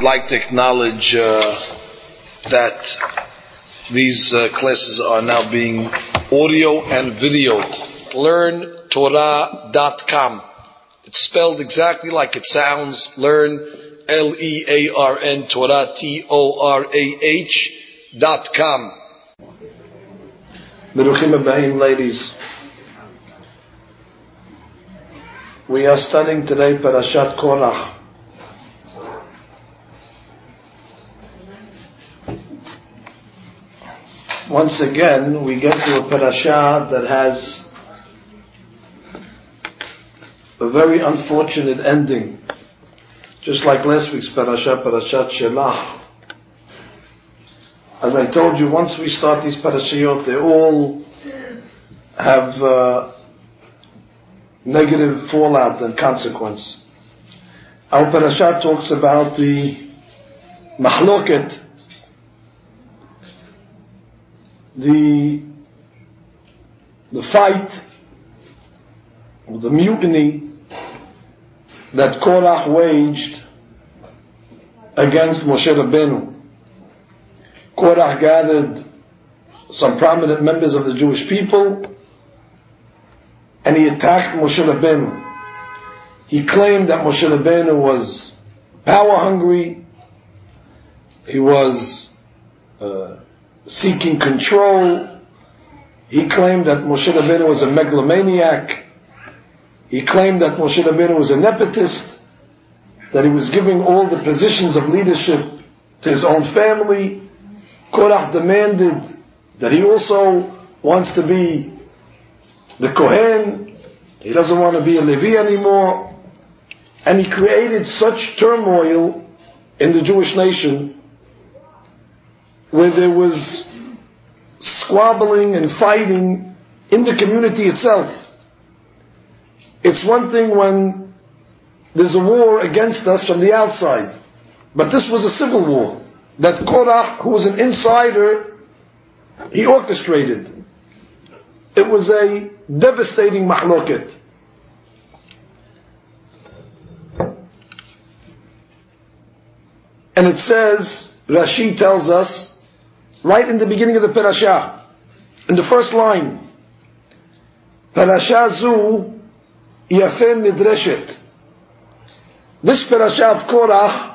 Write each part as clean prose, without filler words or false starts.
like to acknowledge that these classes are now being audio and videoed. LearnTorah.com. It's spelled exactly like it sounds. Learn, Learn, Torah, Torah.com. Beruchim Abahim, ladies. We are studying today Parashat Korach. Once again, we get to a parasha that has a very unfortunate ending. Just like last week's parasha, Parashat Shelach. As I told you, once we start these parashiyot, they all have negative fallout and consequence. Our parasha talks about the mahloket, the fight, or the mutiny that Korach waged against Moshe Rabbeinu. Korach gathered some prominent members of the Jewish people and he attacked Moshe Rabbeinu. He claimed that Moshe Rabbeinu was power hungry, he was seeking control. He claimed that Moshe Rabbeinu was a megalomaniac. He claimed that Moshe Rabbeinu was a nepotist, that he was giving all the positions of leadership to his own family. Korach demanded that he also wants to be the Kohen. He doesn't want to be a Levi anymore. And he created such turmoil in the Jewish nation where there was squabbling and fighting in the community itself. It's one thing when there's a war against us from the outside, but this was a civil war that Korach, who was an insider, he orchestrated. It was a devastating mahloket. And it says, Rashi tells us, right in the beginning of the parasha, in the first line, Parasha zu yafen nidreshet. This parasha of Korach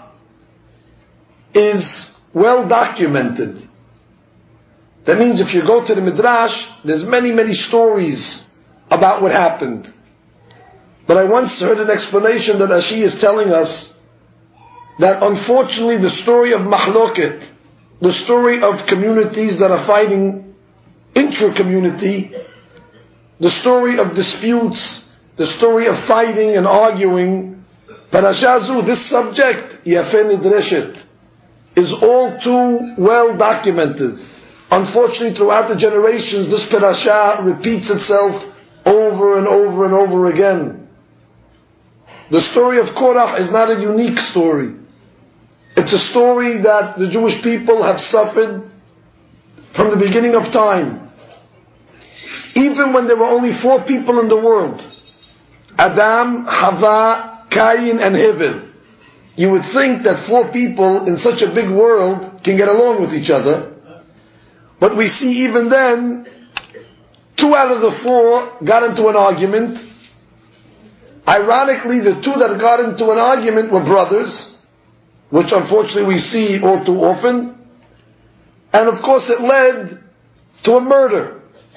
is well documented. That means if you go to the Midrash, there's many stories about what happened. But I once heard an explanation that Rashi is telling us that unfortunately the story of mahloket, the story of communities that are fighting intra-community, the story of disputes, the story of fighting and arguing, Parasha zu, this subject, Yafeh Nidreshet, is all too well documented. Unfortunately, throughout the generations, this parasha repeats itself over and over and over again. The story of Korach is not a unique story. It's a story that the Jewish people have suffered from the beginning of time. Even when there were only 4 people in the world, Adam, Hava, Cain, and Hevel. You would think that 4 people in such a big world can get along with each other. But we see even then, 2 out of the 4 got into an argument. Ironically, the 2 that got into an argument were brothers, which unfortunately we see all too often. And of course it led to a murder.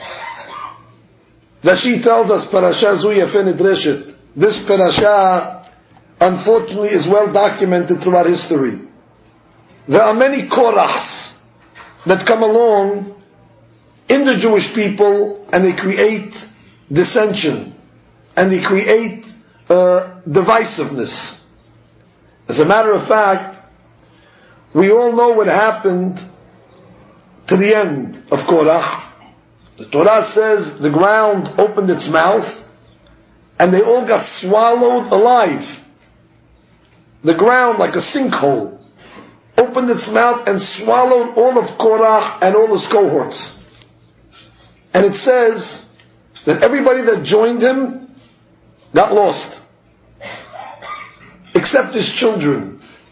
Rashi tells us, Parasha zu yafen nidreshet. This parasha, unfortunately, is well documented throughout history. There are many Korachs that come along in the Jewish people and they create dissension and they create divisiveness. As a matter of fact, we all know what happened to the end of Korach. The Torah says the ground opened its mouth and they all got swallowed alive. The ground, like a sinkhole, opened its mouth and swallowed all of Korach and all his cohorts. And it says that everybody that joined him got lost, except his children.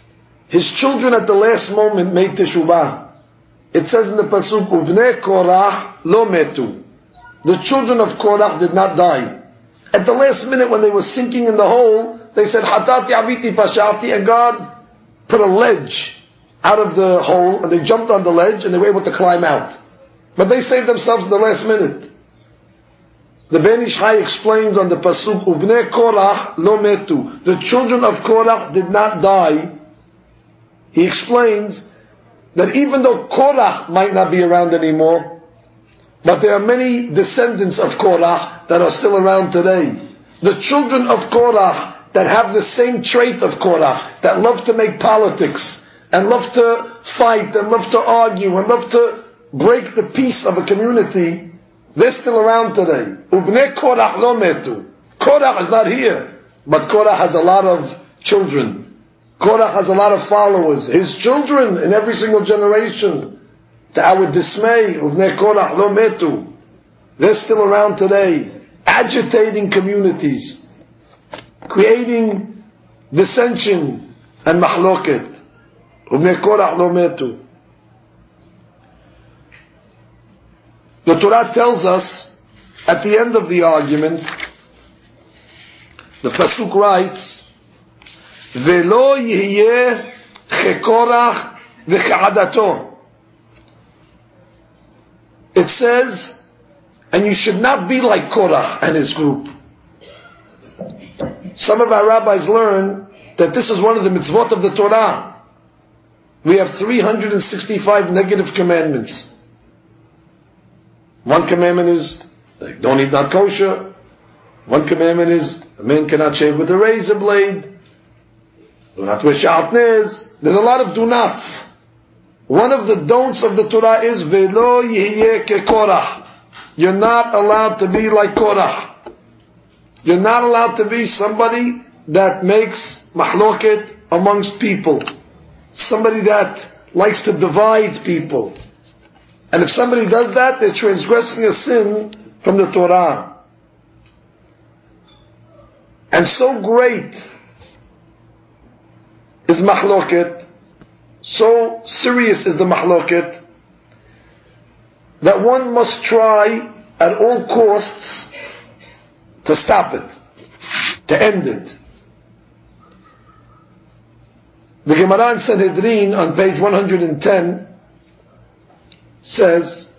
his children at the last moment made teshuvah. It says in the pasuk, Uvnei Korach lo metu. The children of Korach did not die. At the last minute when they were sinking in the hole, they said, Hatati aviti pashati, and God put a ledge out of the hole, and they jumped on the ledge, and they were able to climb out. But they saved themselves in the last minute. The Ben Ish Chai explains on the pasuk, Uvnei Korach lo metu. The children of Korach did not die. He explains that even though Korach might not be around anymore, but there are many descendants of Korach that are still around today. The children of Korach that have the same trait of Korach, that love to make politics, and love to fight, and love to argue, and love to break the peace of a community, they're still around today. Ubnei Korach lo metu. Korach is not here, but Korach has a lot of children. Korach has a lot of followers. His children in every single generation. To our dismay, Ubnei Korach lo metu. They're still around today, agitating communities, creating dissension and mahloket. Ubnei Korach lo metu. The Torah tells us, at the end of the argument, the pasuk writes, "Velo yihyeh chekorach v'cha'adato." It says, and you should not be like Korach and his group. Some of our rabbis learn that this is one of the mitzvot of the Torah. We have 365 negative commandments. One commandment is, don't eat not kosher. One commandment is, a man cannot shave with a razor blade. Do not wear shatnez. There's a lot of do nots. One of the don'ts of the Torah is, Velo yihyeh kekorach. You're not allowed to be like Korach. You're not allowed to be somebody that makes mahloket amongst people. Somebody that likes to divide people. And if somebody does that, they're transgressing a sin from the Torah. And so great is mahloket, so serious is the mahloket, that one must try at all costs to stop it, to end it. The Gemara in Sanhedrin on page 110 says,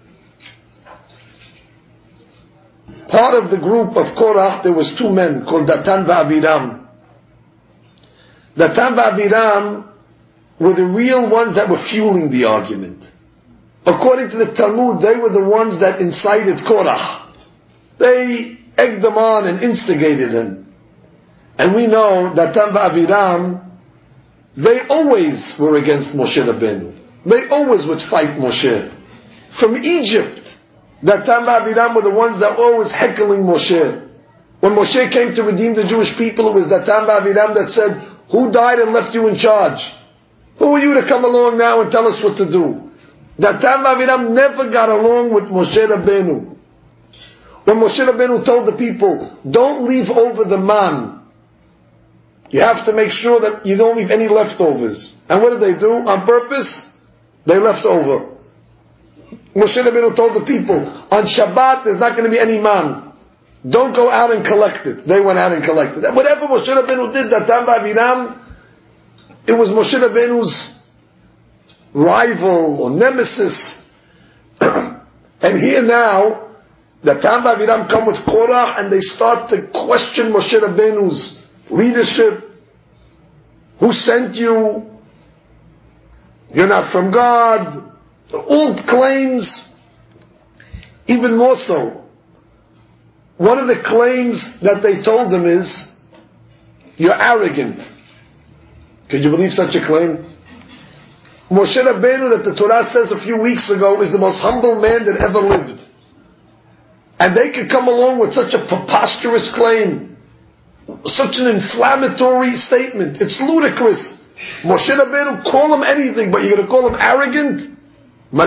part of the group of Korach, there was two men called Datan v'Aviram. Datan v'Aviram were the real ones that were fueling the argument. According to the Talmud, they were the ones that incited Korach. They egged him on and instigated him. And we know that Datan v'Aviram, they always were against Moshe Rabbeinu. They always would fight Moshe. From Egypt, Datan v'Aviram were the ones that were always heckling Moshe. When Moshe came to redeem the Jewish people, it was Datan v'Aviram that said, "Who died and left you in charge? Who are you to come along now and tell us what to do?" Datan v'Aviram never got along with Moshe Rabbeinu. When Moshe Rabbeinu told the people, don't leave over the man, you have to make sure that you don't leave any leftovers. And what did they do? On purpose, they left over. Moshe Rabbeinu told the people, on Shabbat there's not going to be any man. Don't go out and collect it. They went out and collected it. Whatever Moshe Rabbeinu did, Datan v'Aviram, it was Moshe Rabbeinu's rival or nemesis. And here now, Datan v'Aviram come with Korach and they start to question Moshe Rabbeinu's leadership. Who sent you? You're not from God. All claims, even more so. One of the claims that they told him is, you're arrogant. Could you believe such a claim? Moshe Rabbeinu, that the Torah says a few weeks ago, is the most humble man that ever lived. And they could come along with such a preposterous claim, such an inflammatory statement. It's ludicrous. Moshe Rabbeinu, call him anything, but you're going to call him arrogant? Why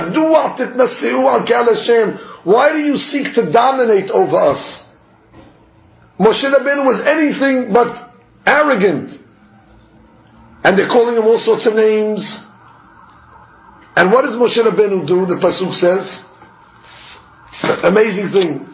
do you seek to dominate over us? Moshe Rabbeinu was anything but arrogant. and they're calling him all sorts of names. And what does Moshe Rabbeinu do? The pasuk says, amazing thing.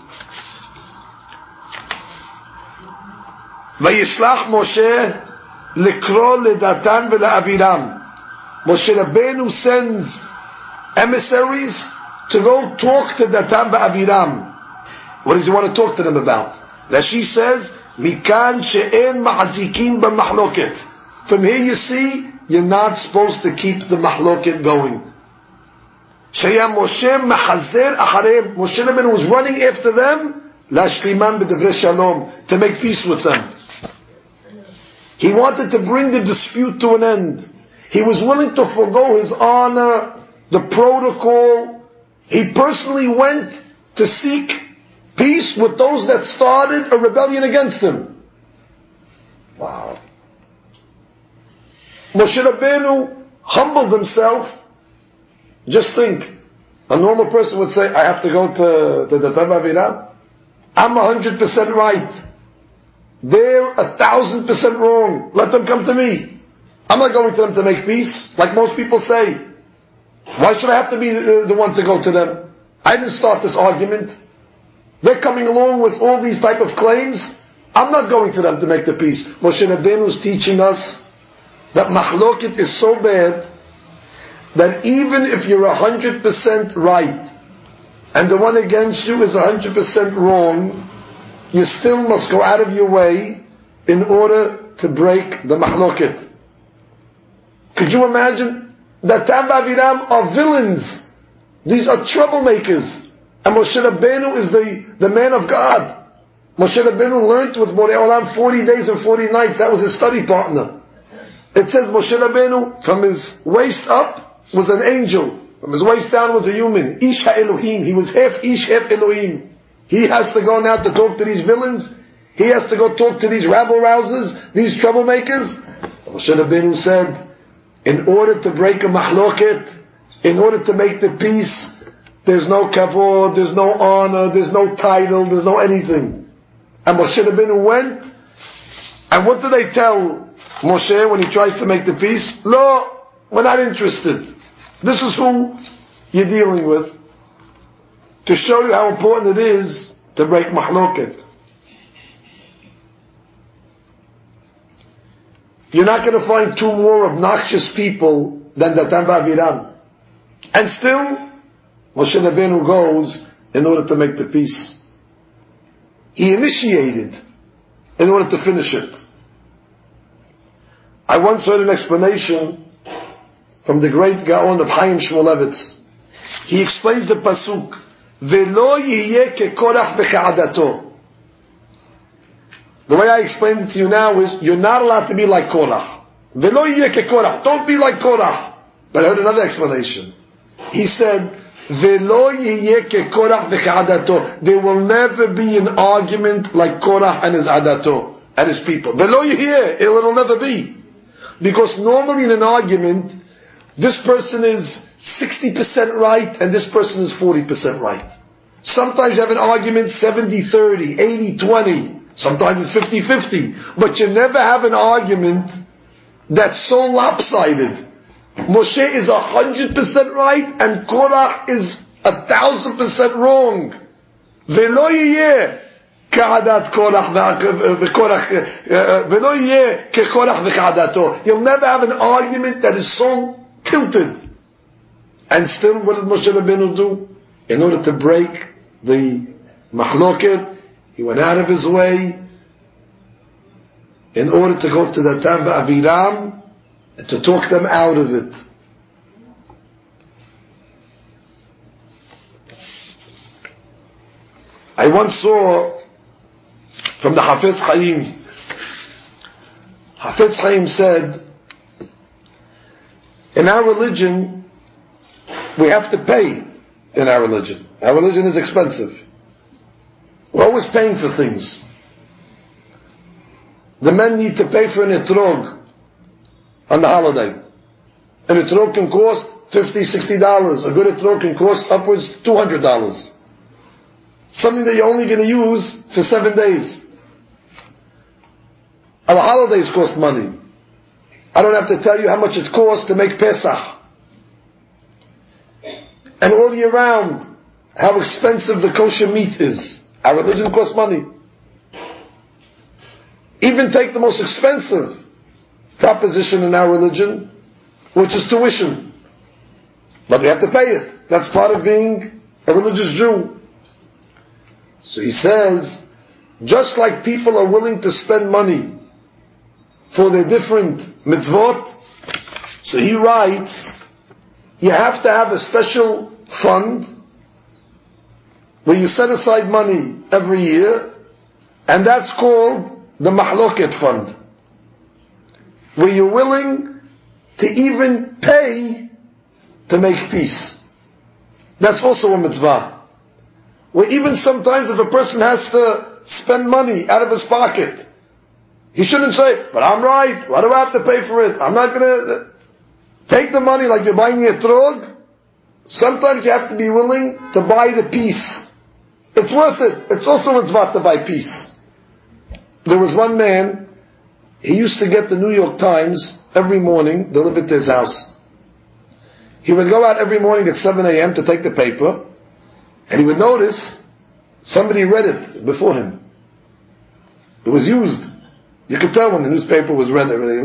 Vayishlach Moshe likro ledatan ve'la'aviram. Moshe Rabbeinu sends emissaries to go talk to Datan ve'aviram. What does he want to talk to them about? Rashi says, Mikan she'en ma'azikin b'mahloket. From here you see, you're not supposed to keep the mahloket going. Shaya Moshe machazer achareim. Moshe Rabbeinu was running after them, lashliman b'devrei shalom, to make peace with them. He wanted to bring the dispute to an end. He was willing to forgo his honor, the protocol. He personally went to seek peace with those that started a rebellion against him. Wow. Moshe Rabbeinu humbled himself. Just think, a normal person would say, I have to go to the Datan ve'aviram. I'm 100% right. They're 1,000% wrong. Let them come to me. I'm not going to them to make peace, like most people say. Why should I have to be the one to go to them? I didn't start this argument. They're coming along with all these type of claims. I'm not going to them to make the peace. Moshe Rabbeinu is teaching us that mahloket is so bad that even if you're 100% right and the one against you is 100% wrong, you still must go out of your way in order to break the mahloket. Could you imagine? Datan ve'aviram are villains. These are troublemakers. And Moshe Rabbeinu is the man of God. Moshe Rabbeinu learned with Borei Olam 40 days and 40 nights. That was his study partner. It says Moshe Rabbeinu, from his waist up was an angel. From his waist down was a human. Ish ha-Elohim. He was half Ish, half Elohim. He has to go now to talk to these villains. He has to go talk to these rabble-rousers, these troublemakers. Moshe Rabbeinu said, in order to break a mahloket, in order to make the peace, there's no kavod, there's no honor, there's no title, there's no anything. And Moshe Rabbeinu went, and what did they tell Moshe when he tries to make the peace? No, we're not interested. This is who you're dealing with. To show you how important it is to break mahloket. You're not going to find two more obnoxious people than Datan ve'aviram. And still, Moshe Rabbeinu goes in order to make the peace. He initiated in order to finish it. I once heard an explanation from the great Gaon of Chaim Shmulevitz. He explains the pasuk, V'lo yiyeh kekorach b'ka'adato. The way I explained it to you now is, you're not allowed to be like Korach. V'lo yiyeh kekorach. Don't be like Korach. But I heard another explanation. He said, V'lo yiyeh kekorach b'ka'adato. There will never be an argument like Korach and his adato, and his people. V'lo yiyeh. It'll never be. Because normally in an argument, this person is 60% right and this person is 40% right. Sometimes you have an argument 70-30, 80-20. Sometimes it's 50-50. But you never have an argument that's so lopsided. Moshe is 100% right and Korach is 1,000% wrong. V'lo yiyeh ka'adat Korach v'lo yiyeh kekorach v'ka'adato. You'll never have an argument that is so tilted. And still, what did Moshe Rabbeinu do? In order to break the mahloket, he went out of his way in order to go to the Datan ve'aviram and to talk them out of it. I once saw from the Hafetz Chaim. Hafetz Chaim said, in our religion, we have to pay in our religion. Our religion is expensive. We're always paying for things. The men need to pay for an etrog on the holiday. An etrog can cost $50-$60. A good etrog can cost upwards to $200. Something that you're only going to use for 7 days. Our holidays cost money. I don't have to tell you how much it costs to make Pesach. And all year round, how expensive the kosher meat is. Our religion costs money. Even take the most expensive proposition in our religion, which is tuition. But we have to pay it. That's part of being a religious Jew. So he says, just like people are willing to spend money for their different mitzvot, so he writes, you have to have a special fund where you set aside money every year, and that's called the Mahloket fund, where you're willing to even pay to make peace. That's also a mitzvah. Where even sometimes if a person has to spend money out of his pocket, he shouldn't say, but I'm right, why do I have to pay for it? I'm not going to take the money like you're buying a trog. Sometimes you have to be willing to buy the peace. It's worth it. It's also a mitzvah to buy peace. There was one man, he used to get the New York Times every morning, delivered to his house. He would go out every morning at 7 a.m. to take the paper, and he would notice somebody read it before him. It was used. You could tell when the newspaper was read already.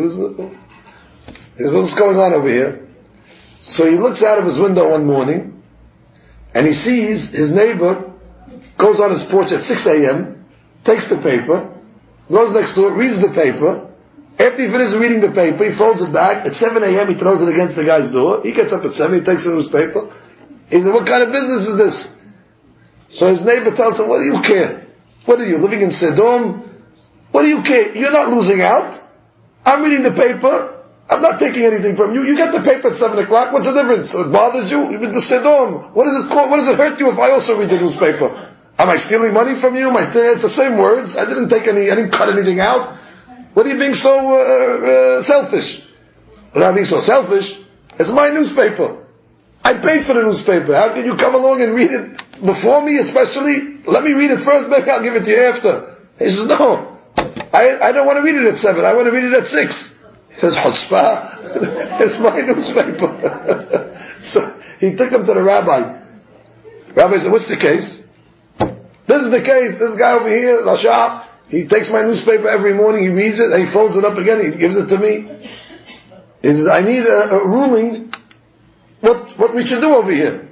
What's going on over here? So he looks out of his window one morning, and he sees his neighbor goes on his porch at 6 a.m., takes the paper, goes next door, reads the paper. After he finishes reading the paper, he folds it back. At 7 a.m., he throws it against the guy's door. He gets up at 7, he takes the newspaper. He says, what kind of business is this? So his neighbor tells him, what do you care? What are you, living in Sodom? What do you care? You're not losing out. I'm reading the paper. I'm not taking anything from you. You get the paper at 7 o'clock. What's the difference? So it bothers you? You're with the Sodom. What does it hurt you if I also read the newspaper? Am I stealing money from you? It's the same words. I didn't cut anything out. What are you being so selfish? What am I being so selfish? It's my newspaper. I paid for the newspaper. How can you come along and read it before me, especially? Let me read it first, maybe I'll give it to you after. He says, no. I don't want to read it at 7. I want to read it at 6. He says, chutzpah. It's my newspaper. So he took him to the rabbi. Rabbi said, what's the case? This is the case. This guy over here, Rasha, he takes my newspaper every morning, he reads it, and he folds it up again, he gives it to me. He says, I need a ruling, what we should do over here.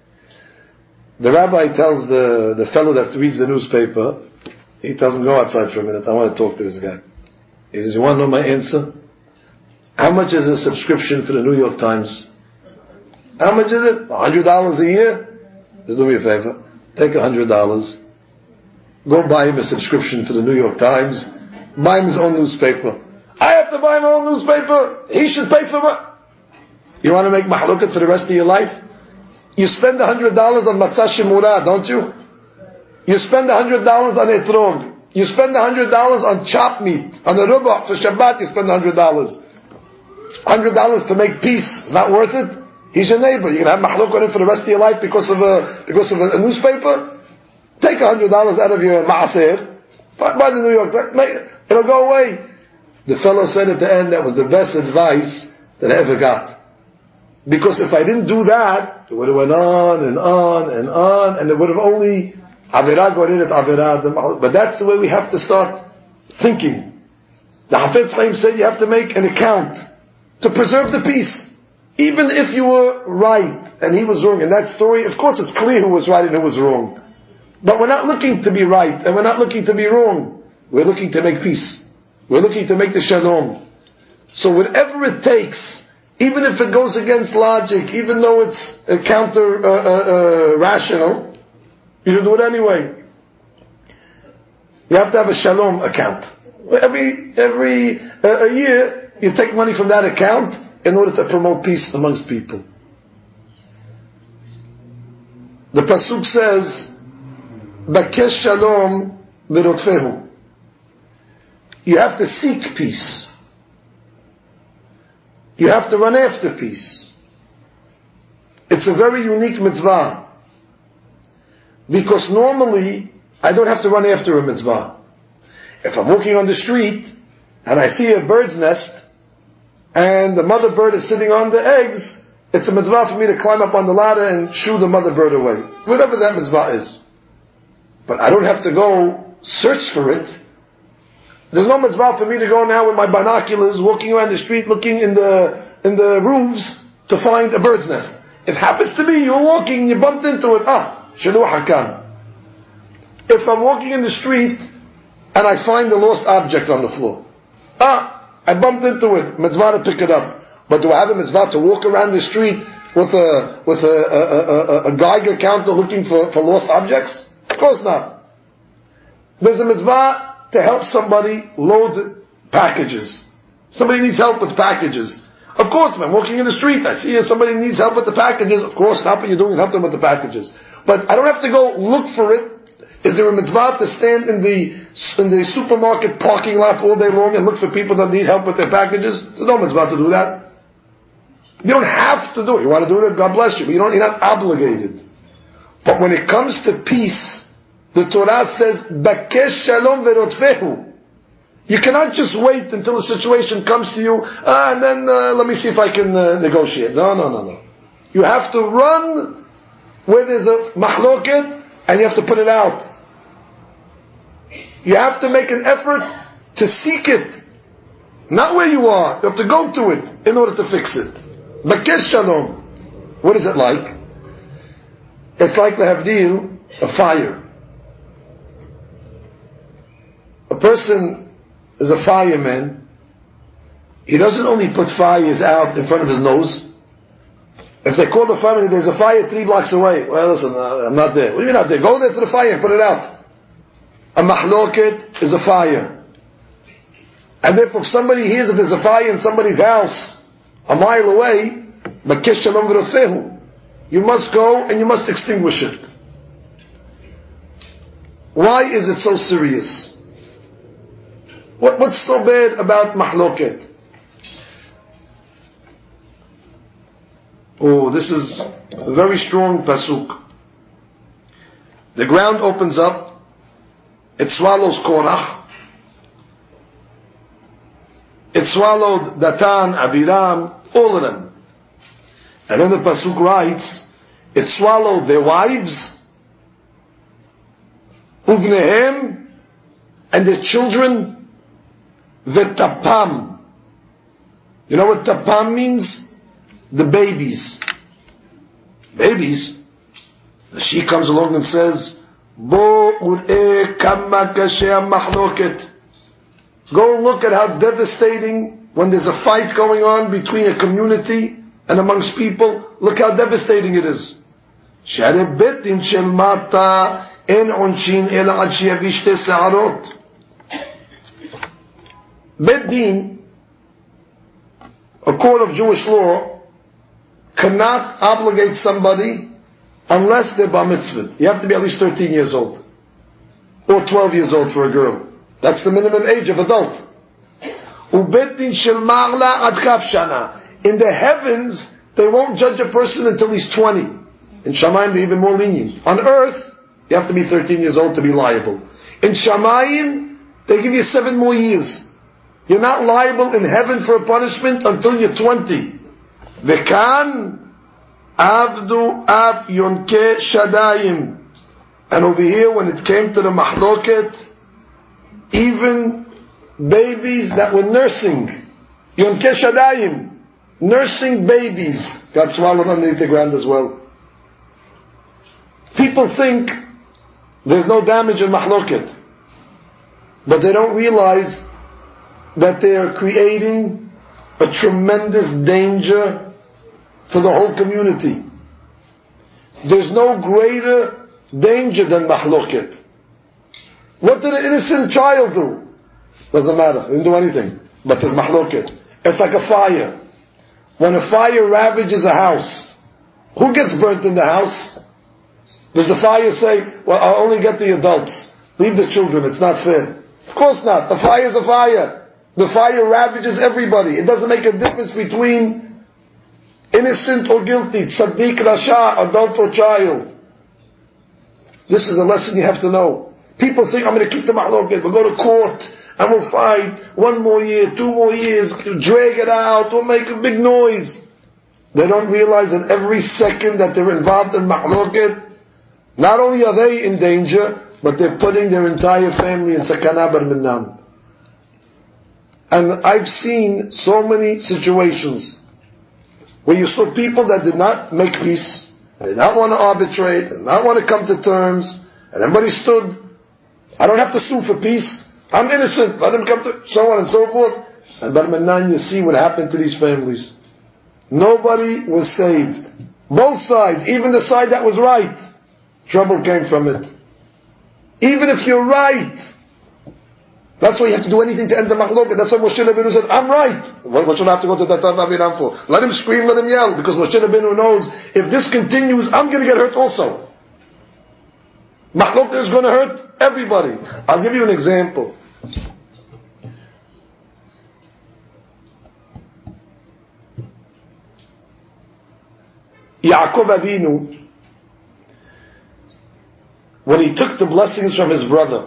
The rabbi tells the fellow that reads the newspaper, he tells him, go outside for a minute, I want to talk to this guy. He says, you want to know my answer? How much is a subscription for the New York Times? How much is it? $100 a year? Just do me a favor. Take $100. Go buy him a subscription for the New York Times. Buy him his own newspaper. I have to buy my own newspaper. He should pay for it. You want to make mahlukat for the rest of your life? You spend $100 on matzah shemura, don't you? You spend $100 on etrog. You spend $100 on chopped meat. On the rubah for Shabbat, you spend $100. $100 to make peace. It's not worth it. He's your neighbor. You're going to have mahluk on him for the rest of your life because of a newspaper? Take $100 out of your ma'asir. Buy the New York Times. It'll go away. The fellow said at the end, that was the best advice that I ever got. Because if I didn't do that, it would have went on and on and on, and it would have only Avirah got in at Avirah. But that's the way we have to start thinking. The Hafetz Chaim said you have to make an account to preserve the peace. Even if you were right and he was wrong in that story, of course it's clear who was right and who was wrong. But we're not looking to be right and we're not looking to be wrong. We're looking to make peace. We're looking to make the shalom. So whatever it takes, even if it goes against logic, even though it's counter rational, you should do it anyway. You have to have a shalom account. Every year, you take money from that account in order to promote peace amongst people. The pasuk says, "Bakesh shalom v'rotfehu." You have to seek peace. You have to run after peace. It's a very unique mitzvah. Because normally, I don't have to run after a mitzvah. If I'm walking on the street, and I see a bird's nest, and the mother bird is sitting on the eggs, it's a mitzvah for me to climb up on the ladder and shoo the mother bird away. Whatever that mitzvah is. But I don't have to go search for it. There's no mitzvah for me to go now with my binoculars, walking around the street looking in the roofs to find a bird's nest. It happens to be, you're walking and you bumped into it. Shalu hakan. If I'm walking in the street and I find a lost object on the floor, I bumped into it, mitzvah to pick it up. But do I have a mitzvah to walk around the street with a Geiger counter looking for lost objects? Of course not. There's a mitzvah to help somebody load packages. Somebody needs help with packages. Of course, if I'm walking in the street, I see somebody needs help with the packages. Of course, stop what you're doing and help them with the packages. But I don't have to go look for it. Is there a mitzvah to stand in the supermarket parking lot all day long and look for people that need help with their packages? There's no mitzvah to do that. You don't have to do it. You want to do it, God bless you, but you're not obligated. But when it comes to peace, the Torah says, Bakesh shalom verotvehu. You cannot just wait until a situation comes to you, and then let me see if I can negotiate. No. You have to run where there's a mahloket, and you have to put it out. You have to make an effort to seek it. Not where you are. You have to go to it in order to fix it. Bakesh shalom. What is it like? It's like the havdil, a fire. A person is a fireman. He doesn't only put fires out in front of his nose. If they call the fireman, there's a fire 3 blocks away. Well, listen, I'm not there. What do you mean not there? Go there to the fire and put it out. A mahloket is a fire. And therefore, if somebody hears if there's a fire in somebody's house a mile away, you must go and you must extinguish it. Why is it so serious? What's so bad about mahloket? Oh, this is a very strong pasuk. The ground opens up, it swallows Korach, it swallowed Datan, Abiram, all of them. And then the pasuk writes, it swallowed their wives, Ubnehem, and their children, Vetapam. You know what Tapam means? The babies. Babies? The she comes along and says, Bo ur'e kama kashe mahloket. Go look at how devastating, when there's a fight going on between a community and amongst people, look how devastating it is. Share betin shel mata en onshin ela ad sheyavish te sa'arot. Bet din, a court of Jewish law, cannot obligate somebody unless they're bar mitzvah. You have to be at least 13 years old. Or 12 years old for a girl. That's the minimum age of adult. Ubetin shel ma'la ad chaf shana. In the heavens, they won't judge a person until he's 20. In Shamayim, they're even more lenient. On earth, you have to be 13 years old to be liable. In Shamayim, they give you 7 more years. You're not liable in heaven for a punishment until you're 20. Vekan avdu af yonke shadayim. And over here, when it came to the mahloket, even babies that were nursing, yonke shadayim, nursing babies, got swallowed underneath the ground as well. People think there's no damage in mahloket, but they don't realize that they are creating a tremendous danger for the whole community. There's no greater danger than mahloket. What did an innocent child do? Doesn't matter, he didn't do anything. But there's mahloket. It's like a fire. When a fire ravages a house, who gets burnt in the house? Does the fire say, well, I'll only get the adults, leave the children, it's not fair? Of course not. The fire is a fire. The fire ravages everybody. It doesn't make a difference between innocent or guilty, tzaddik, rasha, adult or child. This is a lesson you have to know. People think, I'm going to keep the mahloket, we'll go to court, and we'll fight 1 more year, 2 more years, drag it out, we'll make a big noise. They don't realize that every second that they're involved in mahloket, not only are they in danger, but they're putting their entire family in sakana bar minan. And I've seen so many situations where you saw people that did not make peace, did not want to arbitrate, did not want to come to terms, and everybody stood, I don't have to sue for peace, I'm innocent, let him come to, so on and so forth. And bar minan, you see what happened to these families. Nobody was saved. Both sides, even the side that was right, trouble came from it. Even if you're right, that's why you have to do anything to end the mahloket. That's why Moshe Rabbeinu said, I'm right. What should I have to go to Datan Aviram for? Let him scream, let him yell, because Moshe Rabbeinu knows, if this continues, I'm going to get hurt also. Mahloket is going to hurt everybody. I'll give you an example. Yaakov Avinu, when he took the blessings from his brother,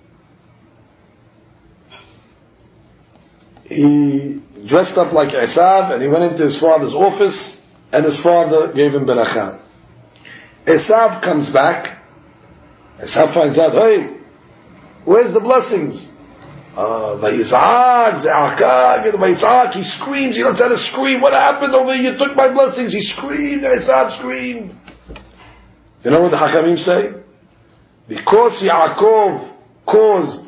he dressed up like Esav and he went into his father's office and his father gave him beracha. Esav comes back. Esav finds out, hey, where's the blessings? Vayitzak, he screams, he lets out a scream, what happened over here? You took my blessings. He screamed, Esav screamed. You know what the Hachamim say? Because Yaakov caused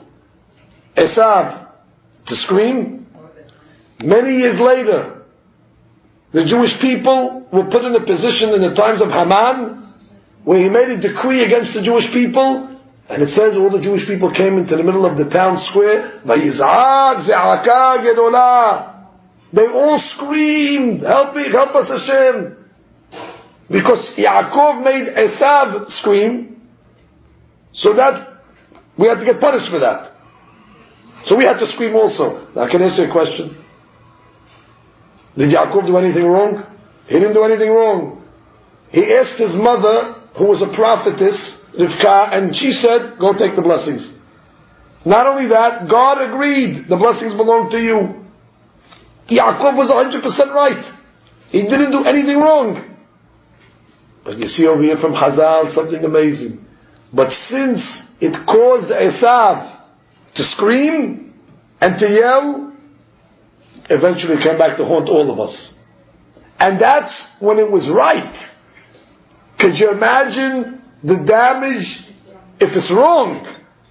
Esav to scream, many years later, the Jewish people were put in a position in the times of Haman, where he made a decree against the Jewish people, and it says all the Jewish people came into the middle of the town square, Vayizak ze'aka gedolah. They all screamed, help me, help us Hashem. Because Yaakov made Esav scream, so that we had to get punished for that. So we had to scream also. Now can I ask you a question? Did Yaakov do anything wrong? He didn't do anything wrong. He asked his mother, who was a prophetess, Rivka, and she said, go take the blessings. Not only that, God agreed, the blessings belong to you. Yaakov was 100% right. He didn't do anything wrong. But you see over here from Chazal, something amazing. But since it caused Esav to scream and to yell, eventually it came back to haunt all of us. And that's when it was right. Could you imagine the damage if it's wrong?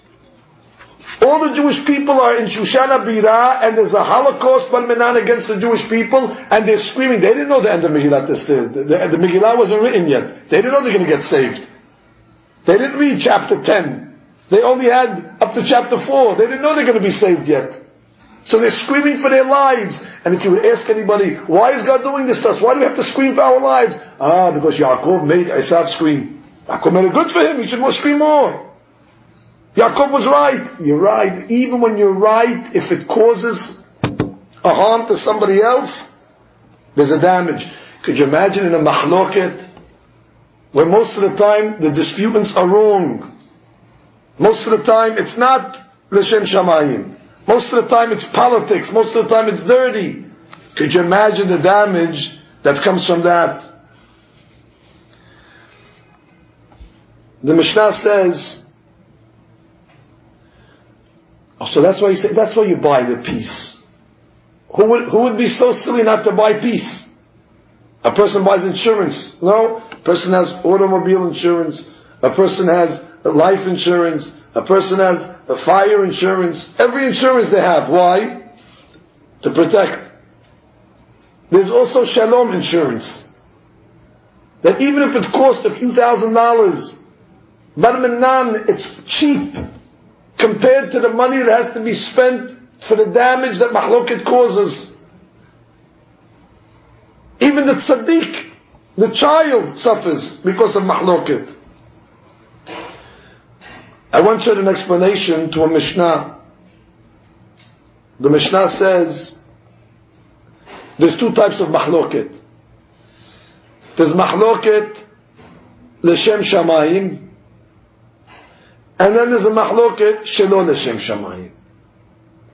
All the Jewish people are in Shushan Abira, and there's a Holocaust bar minan against the Jewish people, and they're screaming. They didn't know the end of Megillat Esther. The Megillah wasn't written yet. They didn't know they're going to get saved. They didn't read chapter 10. They only had up to chapter 4. They didn't know they're going to be saved yet. So they're screaming for their lives. And if you would ask anybody, why is God doing this to us? Why do we have to scream for our lives? Because Yaakov made Esav scream. Yaakov made it good for him. He should scream more. Yaakov was right. You're right. Even when you're right, if it causes a harm to somebody else, there's a damage. Could you imagine in a mahloket, where most of the time the disputants are wrong? Most of the time it's not l'shem shamayim. Most of the time it's politics. Most of the time it's dirty. Could you imagine the damage that comes from that? The Mishnah says, so that's why you say, that's why you buy the peace. Who would be so silly not to buy peace? A person buys insurance. No. A person has automobile insurance. A person has life insurance. A person has a fire insurance. Every insurance they have. Why? To protect. There's also shalom insurance. That even if it costs a few $1,000, bar minan, it's cheap compared to the money that has to be spent for the damage that mahloket causes. Even the tzaddik, the child, suffers because of mahloket. I once heard an explanation to a Mishnah. The Mishnah says there's 2 types of mahloket. There's mahloket l'shem shamayim, and then there's a mahloket shelo l'shem shamayim.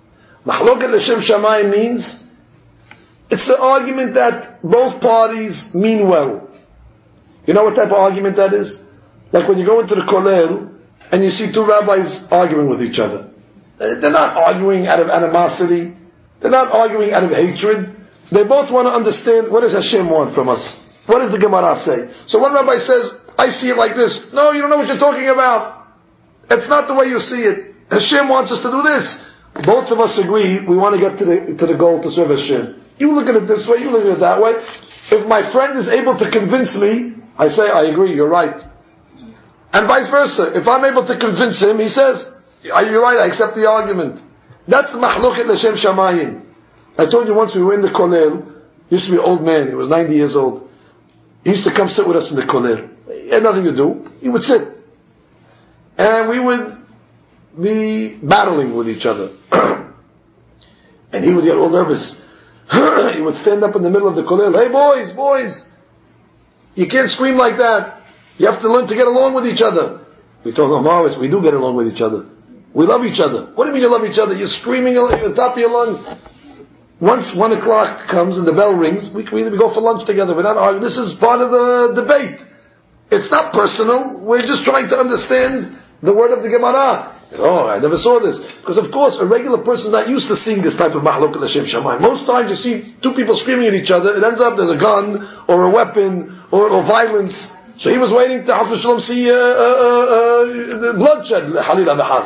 Mahloket l'shem shamayim means it's the argument that both parties mean well. You know what type of argument that is? Like when you go into the kollel and you see two rabbis arguing with each other. They're not arguing out of animosity. They're not arguing out of hatred. They both want to understand, what does Hashem want from us? What does the Gemara say? So one rabbi says, I see it like this. No, you don't know what you're talking about. It's not the way you see it. Hashem wants us to do this. Both of us agree we want to get to the goal to serve Hashem. You look at it this way, you look at it that way. If my friend is able to convince me, I say, I agree, you're right. And vice versa. If I'm able to convince him, he says, you're right, I accept the argument. That's mahloket l'shem shamayim. I told you once we were in the kollel, he used to be an old man, he was 90 years old. He used to come sit with us in the kollel. He had nothing to do. He would sit. And we would be battling with each other. And he would get all nervous. He would stand up in the middle of the kollel. Hey boys, you can't scream like that. You have to learn to get along with each other. We told him, Morris, we do get along with each other. We love each other. What do you mean you love each other? You're screaming at the top of your lungs. Once 1 o'clock comes and the bell rings, we go for lunch together. We're not arguing. This is part of the debate. It's not personal. We're just trying to understand the word of the Gemara. Oh, I never saw this. Because of course, a regular person is not used to seeing this type of mahloket l'shem shamayim. Most times you see two people screaming at each other, it ends up there's a gun, or a weapon, or violence. So he was waiting to Hafez Shalom see the bloodshed, Halila B'Haz.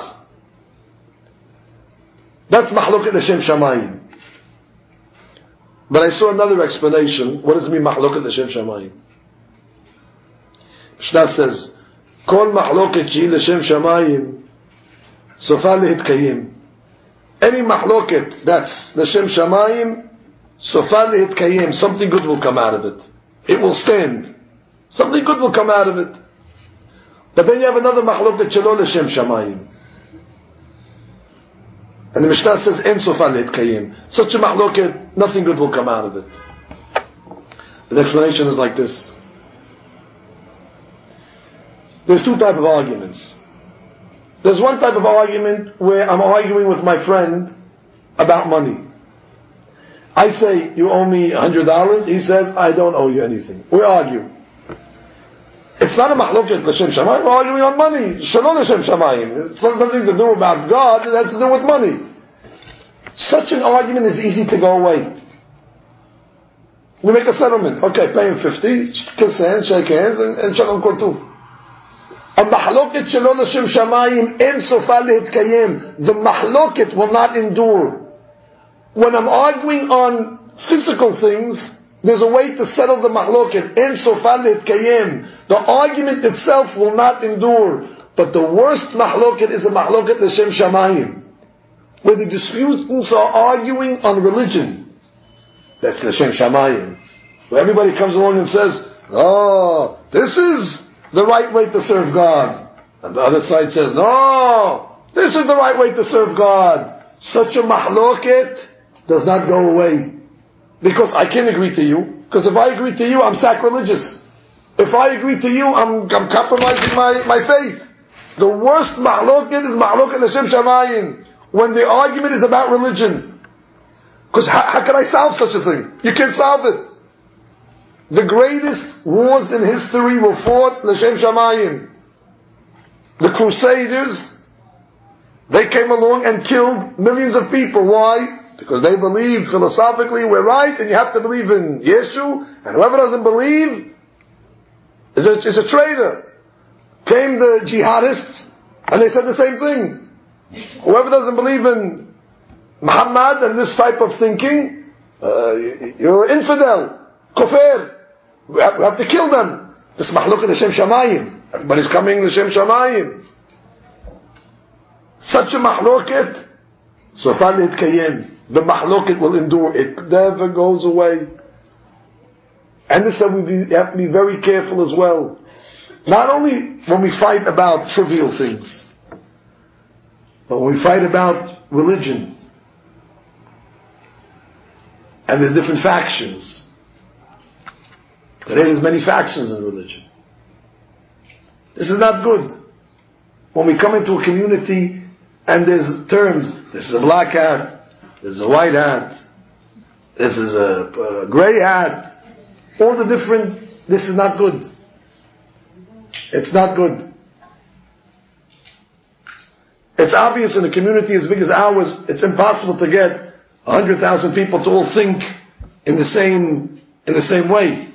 That's mahloket l'shem shamayim. But I saw another explanation. What does it mean mahloket l'shem shamayim? Mishnah says, Kol mahloket shehi l'shem shamayim sofa lehitkayim. Any mahloket that's l'shem shamayim, sofa lehitkayim. Something good will come out of it. It will stand. Something good will come out of it. But then you have another mahloket shelo l'shem shamayim. And the Mishnah says, En sofa lehitkayim. Such a mahloket, nothing good will come out of it. The explanation is like this. There's two types of arguments. There's one type of argument where I'm arguing with my friend about money. I say, you owe me $100. He says, I don't owe you anything. We argue. It's not a mahloket l'shem shamayim. We're arguing on money. Shalom l'shem shamayim. It's nothing to do about God. It has to do with money. Such an argument is easy to go away. We make a settlement. Okay, pay him 50. Kiss hands, shake hands, and shalom kol tuv. A mahloket shelo l'shem shamayim en sofa lehitkayim. The mahloket will not endure. When I'm arguing on physical things, there's a way to settle the mahloket. En sofa lehitkayim. The argument itself will not endure. But the worst mahloket is a mahloket l'shem shamayim, where the disputants are arguing on religion. That's l'shem shamayim. Where everybody comes along and says, oh, this is the right way to serve God. And the other side says, no, this is the right way to serve God. Such a mahloket does not go away. Because I can't agree to you. Because if I agree to you, I'm sacrilegious. If I agree to you, I'm compromising my faith. The worst mahloket is mahloket l'shem shamayim, when the argument is about religion. Because how can I solve such a thing? You can't solve it. The greatest wars in history were fought l'shem shamayim. The Crusaders, they came along and killed millions of people. Why? Because they believed philosophically we're right, and you have to believe in Yeshu, and whoever doesn't believe is a traitor. Came the jihadists, and they said the same thing. Whoever doesn't believe in Muhammad and this type of thinking, you're infidel, kafir. We have to kill them. This mahloket l'shem shamayim. Everybody's coming l'shem shamayim. Such a mahloket, sofa lehitkayim. The mahloket will endure. It never goes away. And this we have to be very careful as well. Not only when we fight about trivial things, but when we fight about religion. And there's different factions. Today there's many factions in religion. This is not good. When we come into a community and there's terms, this is a black hat, There's a white hat. This is a gray hat. All the different, this is not good. It's not good. It's obvious in a community as big as ours, it's impossible to get 100,000 people to all think in the same way.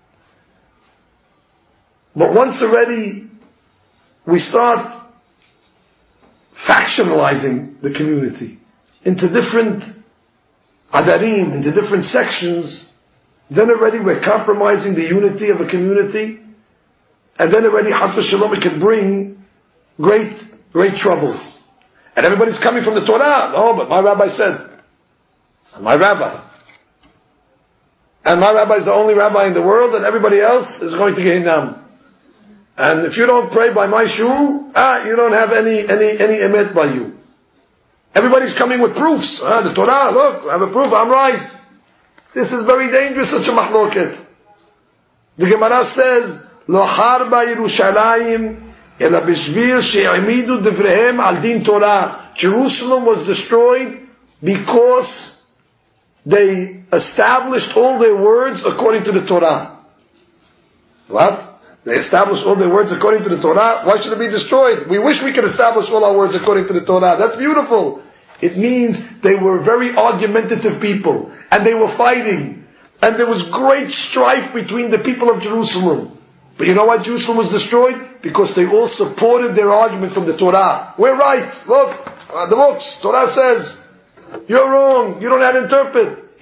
But once already we start factionalizing the community into different adarim, into different sections, then already we're compromising the unity of a community, and then already, Chas v'Shalom, it can bring great troubles. And everybody's coming from the Torah. No, but my rabbi said. And my rabbi. And my rabbi is the only rabbi in the world, and everybody else is going to Gehinnom. And if you don't pray by my shul, you don't have any emet by you. Everybody's coming with proofs. The Torah, look, I have a proof, I'm right. This is very dangerous, such a mahloket. The Gemara says, Lo harba Yerushalayim ela bishvil she'amidu devrehem al din Torah. Jerusalem was destroyed because they established all their words according to the Torah. What? They established all their words according to the Torah? Why should it be destroyed? We wish we could establish all our words according to the Torah. That's beautiful. It means they were very argumentative people, and they were fighting, and there was great strife between the people of Jerusalem. But you know why Jerusalem was destroyed? Because they all supported their argument from the Torah. We're right. Look, the books. Torah says, you're wrong. You don't have to interpret.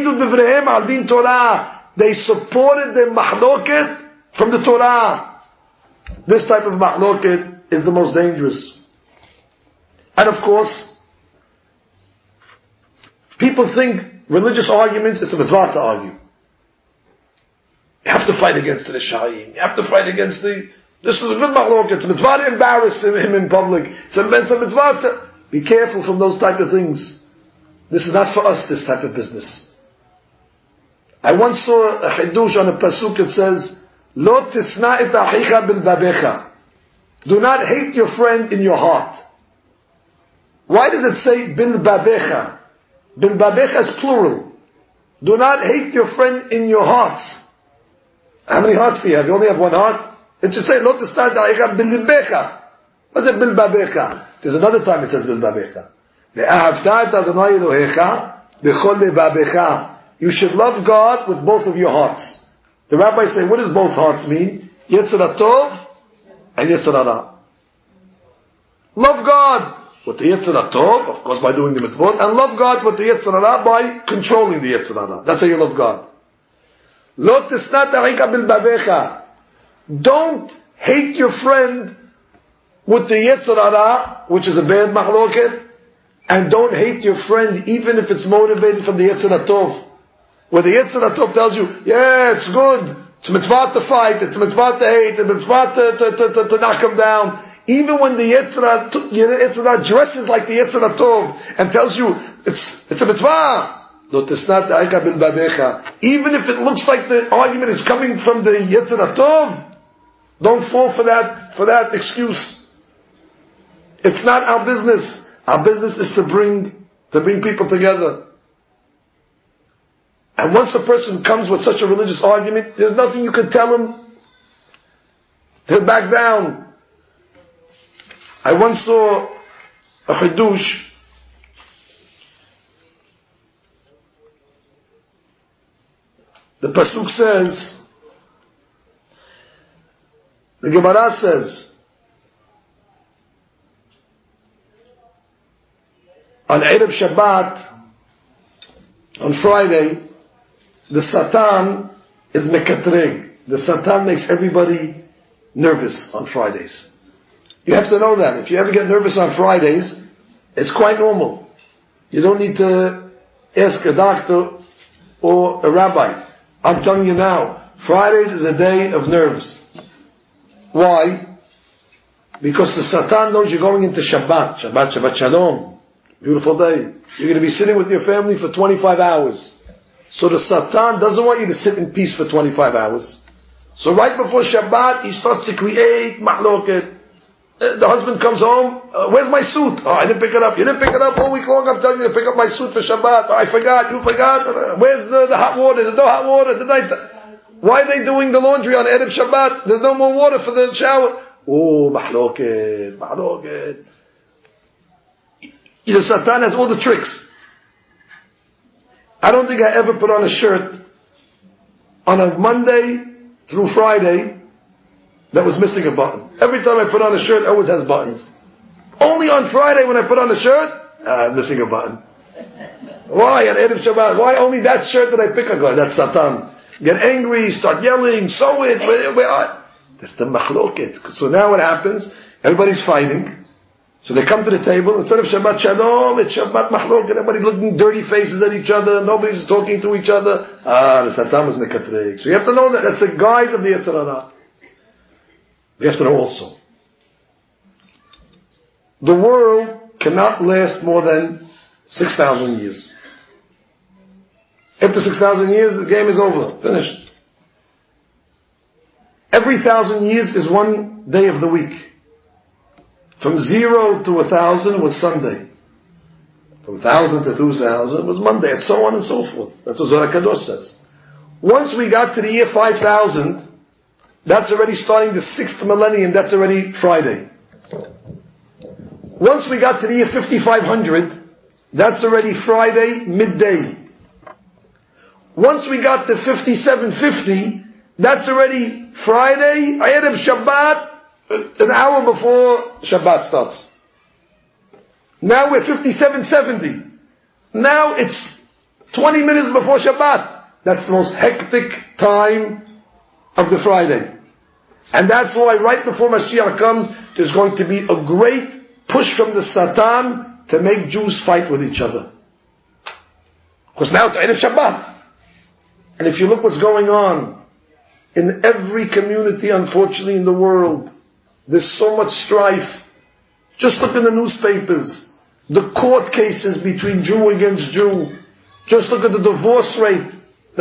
They supported their mahloket from the Torah. This type of mahloket is the most dangerous. And of course, people think religious arguments is a mitzvah to argue. You have to fight against the Rishayim. You have to fight against this is a good mahloket. It's a mitzvah to embarrass him in public. It's a mitzvah to... Be careful from those type of things. This is not for us, this type of business. I once saw a chidush on a pasuk that says, Lo tisna et achicha bilbabecha. Do not hate your friend in your heart. Why does it say bilbabecha? Bilbabecha is plural. Do not hate your friend in your hearts. How many hearts do you have? You only have one heart? It should say, Lo tisna et achicha bilbabecha. What's it bilbabecha? There's another time it says bilbabecha. Ve'ahavta et Adonai Elohecha b'chol lebabecha. You should love God with both of your hearts. The rabbis say, what does both hearts mean? Yetzer Tov and Yetzer Hara. Love God with the Yetzer Tov, of course by doing the mitzvot, and love God with the Yetzer Hara by controlling the Yetzer Hara. That's how you love God. Lo tisna ta'ika bilbabecha. Don't hate your friend with the Yetzer Hara, which is a bad mahloket, and don't hate your friend even if it's motivated from the Yetzer Tov. Where the Yetzer Tov tells you, yeah, it's good, it's mitzvah to fight, it's mitzvah to hate, it's mitzvah to knock him down. Even when the Yetzer dresses like the Yetzer Tov and tells you, it's a mitzvah. Even if it looks like the argument is coming from the Yetzer Tov, don't fall for that excuse. It's not our business. Our business is to bring people together. And once a person comes with such a religious argument, there's nothing you can tell him. He'll back down. I once saw a chidush. The pasuk says, the Gemara says, on Erev Shabbat, on Friday, the Satan is mekatreg. The Satan makes everybody nervous on Fridays. You have to know that. If you ever get nervous on Fridays, it's quite normal. You don't need to ask a doctor or a rabbi. I'm telling you now, Fridays is a day of nerves. Why? Because the Satan knows you're going into Shabbat. Shabbat Shalom. Beautiful day. You're going to be sitting with your family for 25 hours. So the Satan doesn't want you to sit in peace for 25 hours. So right before Shabbat, he starts to create mahloket. The husband comes home, where's my suit? Oh, I didn't pick it up. You didn't pick it up all week long. I'm telling you to pick up my suit for Shabbat. Oh, I forgot. You forgot. Where's the hot water? There's no hot water. Why are they doing the laundry on Erev Shabbat? There's no more water for the shower. Oh, mahloket. The Satan has all the tricks. I don't think I ever put on a shirt on a Monday through Friday that was missing a button. Every time I put on a shirt, it always has buttons. Only on Friday when I put on a shirt, missing a button. Why at Erev Shabbat? Why only that shirt that I pick up? That's Satan. Get angry, start yelling, sew it. That's the machloket. So now what happens? Everybody's fighting. So they come to the table, instead of Shabbat Shalom, it's Shabbat Mahloket. Everybody looking dirty faces at each other, nobody's talking to each other. The Satan was Nekatrik. So you have to know that that's the guise of the Yetzer Hara. You have to know also, the world cannot last more than 6,000 years. After 6,000 years, the game is over, finished. Every 1,000 years is one day of the week. From 0 to 1,000 was Sunday. From 1,000 to 2,000 was Monday, and so on and so forth. That's what Zohar Kadosh says. Once we got to the year 5,000, that's already starting the 6th millennium, that's already Friday. Once we got to the year 5,500, that's already Friday, midday. Once we got to 5,750, that's already Friday, Erev Shabbat, an hour before Shabbat starts. Now we're 5,770. Now it's 20 minutes before Shabbat. That's the most hectic time of the Friday. And that's why right before Mashiach comes, there's going to be a great push from the Satan to make Jews fight with each other. Because now it's Erev Shabbat. And if you look what's going on in every community, unfortunately, in the world, there's so much strife. Just look in the newspapers. The court cases between Jew against Jew. Just look at the divorce rate.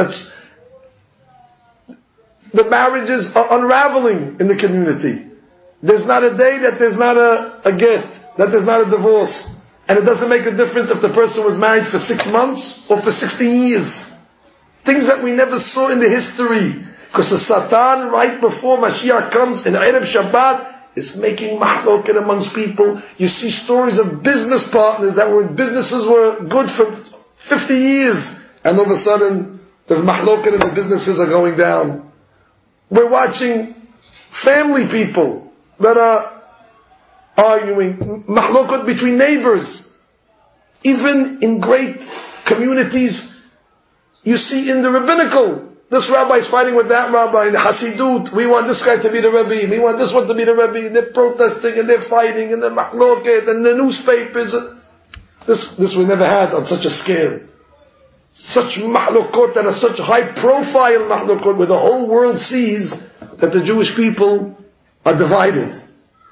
The marriages are unraveling in the community. There's not a day that there's not a get, that there's not a divorce. And it doesn't make a difference if the person was married for 6 months or for 16 years. Things that we never saw in the history. Because the Satan, right before Mashiach comes in Erev Shabbat, is making mahloket amongst people. You see stories of business partners businesses were good for 50 years. And all of a sudden, there's mahloket and the businesses are going down. We're watching family people that are arguing, mahlokot between neighbors. Even in great communities, you see in the rabbinical, this rabbi is fighting with that rabbi, in the Hasidut, we want this guy to be the rabbi, we want this one to be the rabbi, they're protesting and they're fighting, and the mahloket, and the newspapers. This we never had on such a scale. Such mahlukot and such high profile mahlukot where the whole world sees that the Jewish people are divided.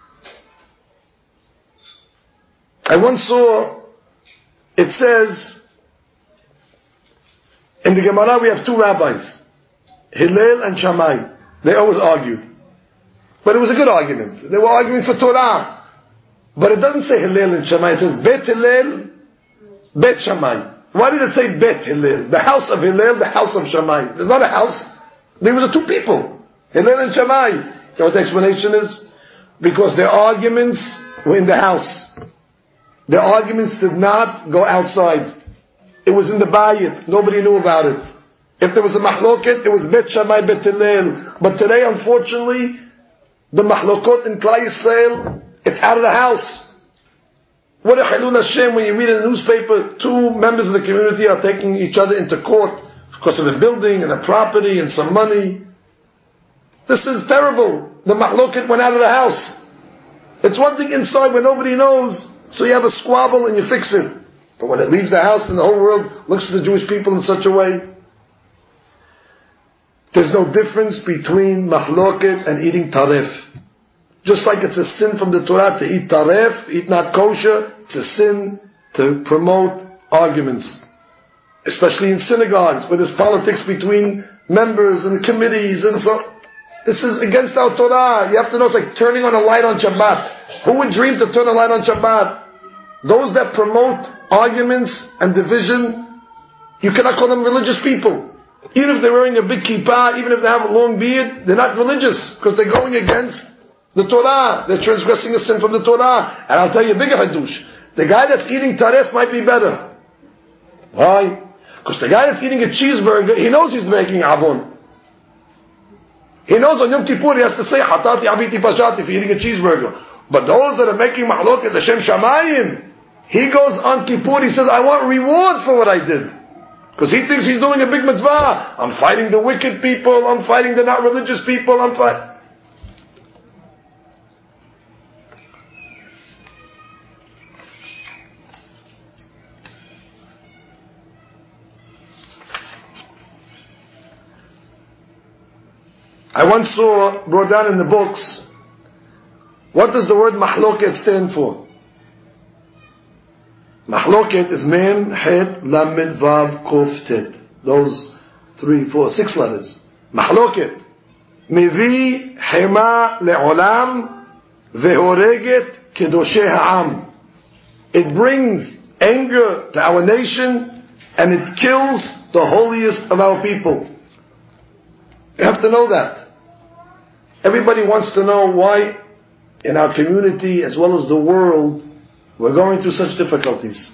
I once saw, it says, in the Gemara we have 2 rabbis, Hillel and Shammai. They always argued. But it was a good argument. They were arguing for Torah. But it doesn't say Hillel and Shammai, it says Bet Hillel, Bet Shammai. Why did it say Bet Hillel? The house of Hillel, the house of Shammai. There's not a house. There were 2 people. Hillel and Shammai. You know what the explanation is? Because their arguments were in the house. Their arguments did not go outside. It was in the bayit. Nobody knew about it. If there was a mahloket, it was Bet Shammai, Bet Hillel. But today, unfortunately, the mahlokot in Klal Yisrael, it's out of the house. What a Hilul Hashem when you read in the newspaper, 2 members of the community are taking each other into court because of a building and a property and some money. This is terrible. The mahloket went out of the house. It's one thing inside where nobody knows, so you have a squabble and you fix it. But when it leaves the house, then the whole world looks at the Jewish people in such a way. There's no difference between mahloket and eating taref. Just like it's a sin from the Torah to eat taref, eat not kosher, it's a sin to promote arguments. Especially in synagogues, where there's politics between members and committees and so. This is against our Torah. You have to know it's like turning on a light on Shabbat. Who would dream to turn a light on Shabbat? Those that promote arguments and division, you cannot call them religious people. Even if they're wearing a big kippah, even if they have a long beard, they're not religious, because they're going against the Torah. They're transgressing a sin from the Torah. And I'll tell you a bigger hadush. The guy that's eating tares might be better. Why? Because the guy that's eating a cheeseburger, he knows he's making avon. He knows on Yom Kippur he has to say, Hatati Aviti Pashati, for eating a cheeseburger. But those that are making mahloket L'Shem Shamayim, he goes on Kippur, he says, I want reward for what I did. Because he thinks he's doing a big mitzvah. I'm fighting the wicked people, I'm fighting the not religious people, I'm fighting. I once saw, brought down in the books, what does the word mahloket stand for? Mahloket is mem, het, lamed, vav, kof, tet. Those 3, 4, 6 letters. Mahloket. Mevi hema le'olam vehoreget kedosheh ha'am. It brings anger to our nation and it kills the holiest of our people. You have to know that. Everybody wants to know why in our community as well as the world we're going through such difficulties.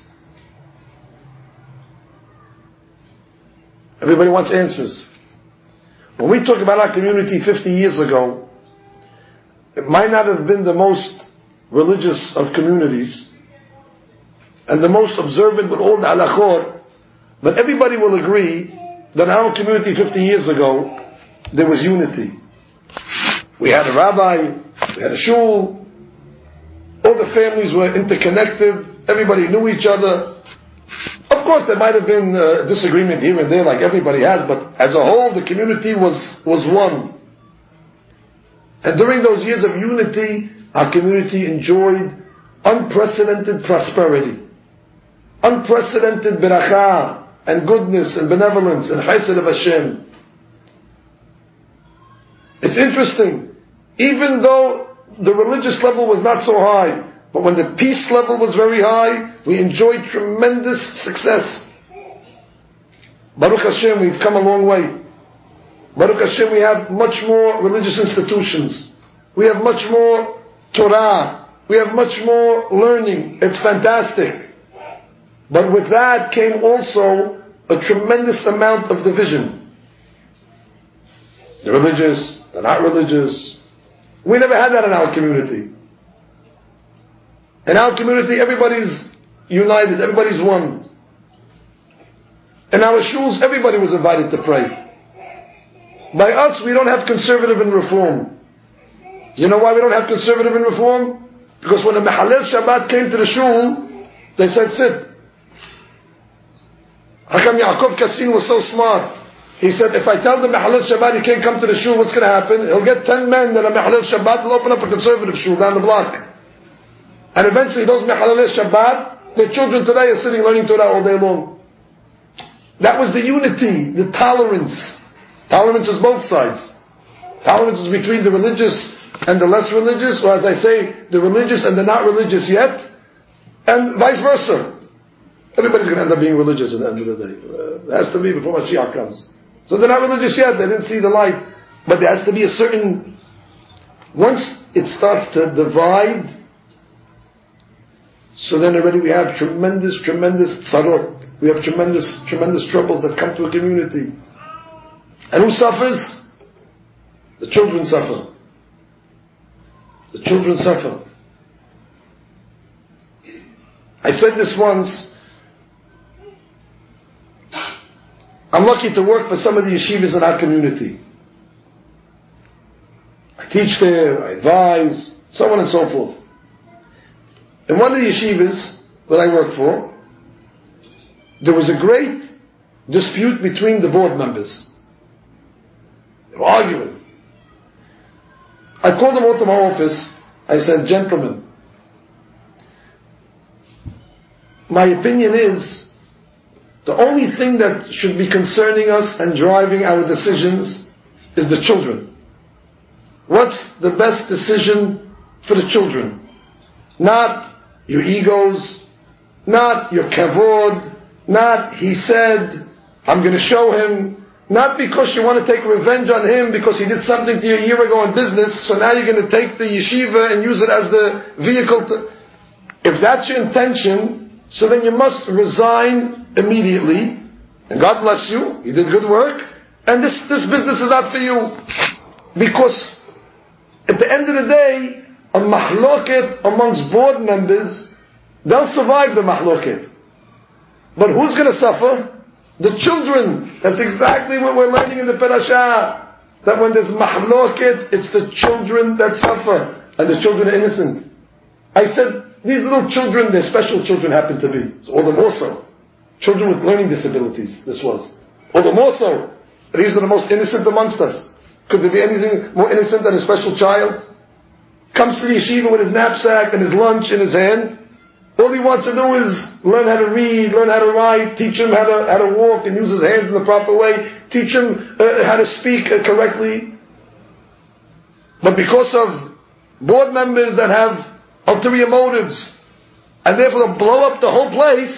Everybody wants answers. When we talk about our community 50 years ago, it might not have been the most religious of communities and the most observant with all the halachot, but everybody will agree that in our community 50 years ago there was unity. We had a rabbi, we had a shul, all the families were interconnected, everybody knew each other. Of course there might have been disagreement here and there like everybody has, but as a whole the community was one. And during those years of unity, our community enjoyed unprecedented prosperity, unprecedented beracha and goodness and benevolence and chesed of Hashem. It's interesting, even though the religious level was not so high, but when the peace level was very high, we enjoyed tremendous success. Baruch Hashem, we've come a long way. Baruch Hashem, we have much more religious institutions. We have much more Torah. We have much more learning. It's fantastic. But with that came also a tremendous amount of division. The religious, the not religious. We never had that in our community. In our community, everybody's united, everybody's one. In our shuls, everybody was invited to pray. By us, we don't have conservative and reform. You know why we don't have conservative and reform? Because when the Mehalel Shabbat came to the shul, they said, sit. Hakam Yaakov Kassin was so smart. He said, if I tell the Mehalel Shabbat he can't come to the shul, what's going to happen? He'll get 10 men that are Mehalel Shabbat, will open up a conservative shul down the block. And eventually those Mehalel Shabbat, their children today are sitting learning Torah all day long. That was the unity, the tolerance. Tolerance is both sides. Tolerance is between the religious and the less religious, or as I say, the religious and the not religious yet, and vice versa. Everybody's going to end up being religious at the end of the day. It has to be before Mashiach comes. So they're not religious yet, they didn't see the light. But there has to be a certain, once it starts to divide, so then already we have tremendous tzarot. We have tremendous troubles that come to a community. And who suffers? The children suffer. The children suffer. I said this once. I'm lucky to work for some of the yeshivas in our community. I teach there, I advise, so on and so forth. In one of the yeshivas that I work for, there was a great dispute between the board members. They were arguing. I called them all to my office. I said, gentlemen, my opinion is, the only thing that should be concerning us and driving our decisions is the children. What's the best decision for the children? not your egos, not your kavod, not he said, I'm going to show him, not because you want to take revenge on him because he did something to you a year ago in business, so now you're going to take the yeshiva and use it as the vehicle to... If that's your intention, so then you must resign immediately, and God bless you, you did good work, and this business is not for you. Because at the end of the day, a mahloket amongst board members, they'll survive the mahloket. But who's going to suffer? The children. That's exactly what we're learning in the parasha. That when there's mahloket, it's the children that suffer. And the children are innocent. I said, these little children, they're special children happen to be. So all the more so. Children with learning disabilities, this was. All the more so. These are the most innocent amongst us. Could there be anything more innocent than a special child? Comes to the yeshiva with his knapsack and his lunch in his hand. All he wants to do is learn how to read, learn how to write, teach him how to walk and use his hands in the proper way, teach him how to speak correctly. But because of board members that have ulterior motives, and therefore they'll blow up the whole place,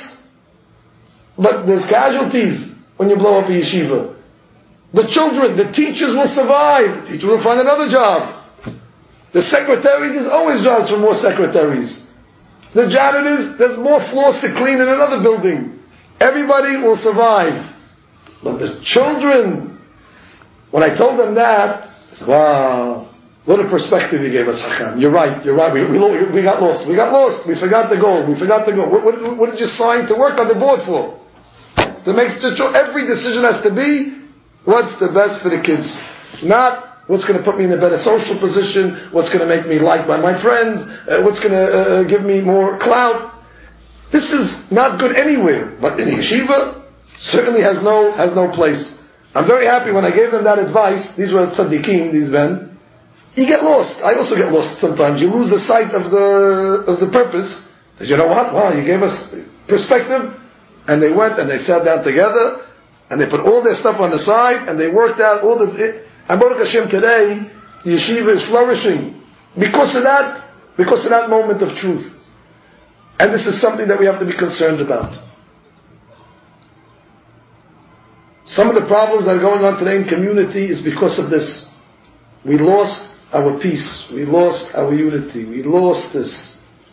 but there's casualties when you blow up a yeshiva. The children, the teachers will survive, the teacher will find another job. The secretaries, there's always jobs for more secretaries. The janitors, there's more floors to clean in another building. Everybody will survive. But the children, when I told them that, I said, wow, what a perspective you gave us, Hacham. You're right. We got lost. We forgot the goal. What did you sign to work on the board for? To make sure every decision has to be, what's the best for the kids? Not, what's going to put me in a better social position? What's going to make me liked by my friends? What's going to give me more clout? This is not good anywhere. But in yeshiva, certainly has no place. I'm very happy when I gave them that advice. These were tzaddikim, these men. You get lost. I also get lost sometimes. You lose the sight of the purpose. That you know what? Wow, you gave us perspective. And they went and they sat down together and they put all their stuff on the side and they worked out all the... And Baruch Hashem today, the yeshiva is flourishing because of that moment of truth. And this is something that we have to be concerned about. Some of the problems that are going on today in community is because of this. We lost our peace. We lost our unity. We lost this.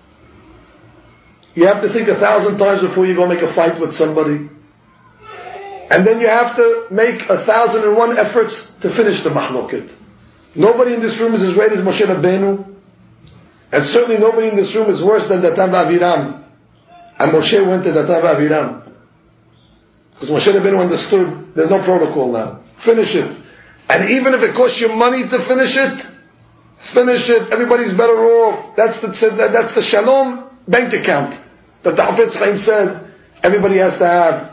You have to think 1,000 times before you go make a fight with somebody. And then you have to make 1,001 efforts to finish the mahloket. Nobody in this room is as great as Moshe Rabbeinu. And certainly nobody in this room is worse than Datan v'Aviram. And Moshe went to Datan v'Aviram. Because Moshe Rabbeinu understood, there's no protocol now. Finish it. And even if it costs you money to finish it, finish it. Everybody's better off. That's the Shalom bank account that the Hafetz Chaim said everybody has to have.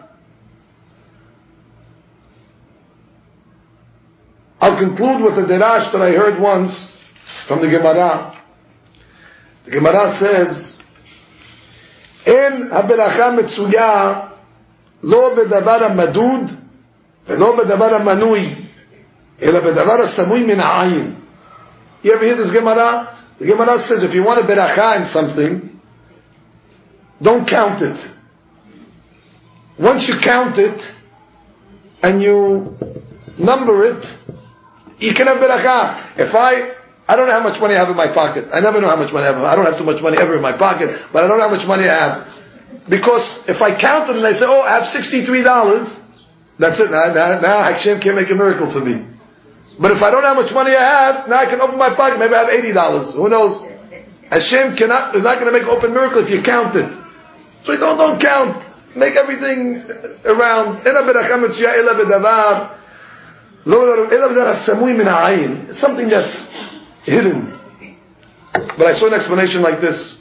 I'll conclude with a derash that I heard once from the Gemara. The Gemara says, "En haberacha metzuya lo bedavar madud velo bedavar manui, ela bedavar samui min ha'ayin." You ever hear this Gemara? The Gemara says, if you want a beracha in something, don't count it. Once you count it and you number it, you can have beracha. If I don't know how much money I have in my pocket. I never know how much money I have. I don't have too much money ever in my pocket, but I don't know how much money I have. Because if I count it and I say, oh, I have $63, that's it. Now Hashem can't make a miracle for me. But if I don't know how much money I have, now I can open my pocket. Maybe I have $80. Who knows? Hashem is not going to make an open miracle if you count it. So don't count. Make everything around. Something that's hidden. But I saw an explanation like this.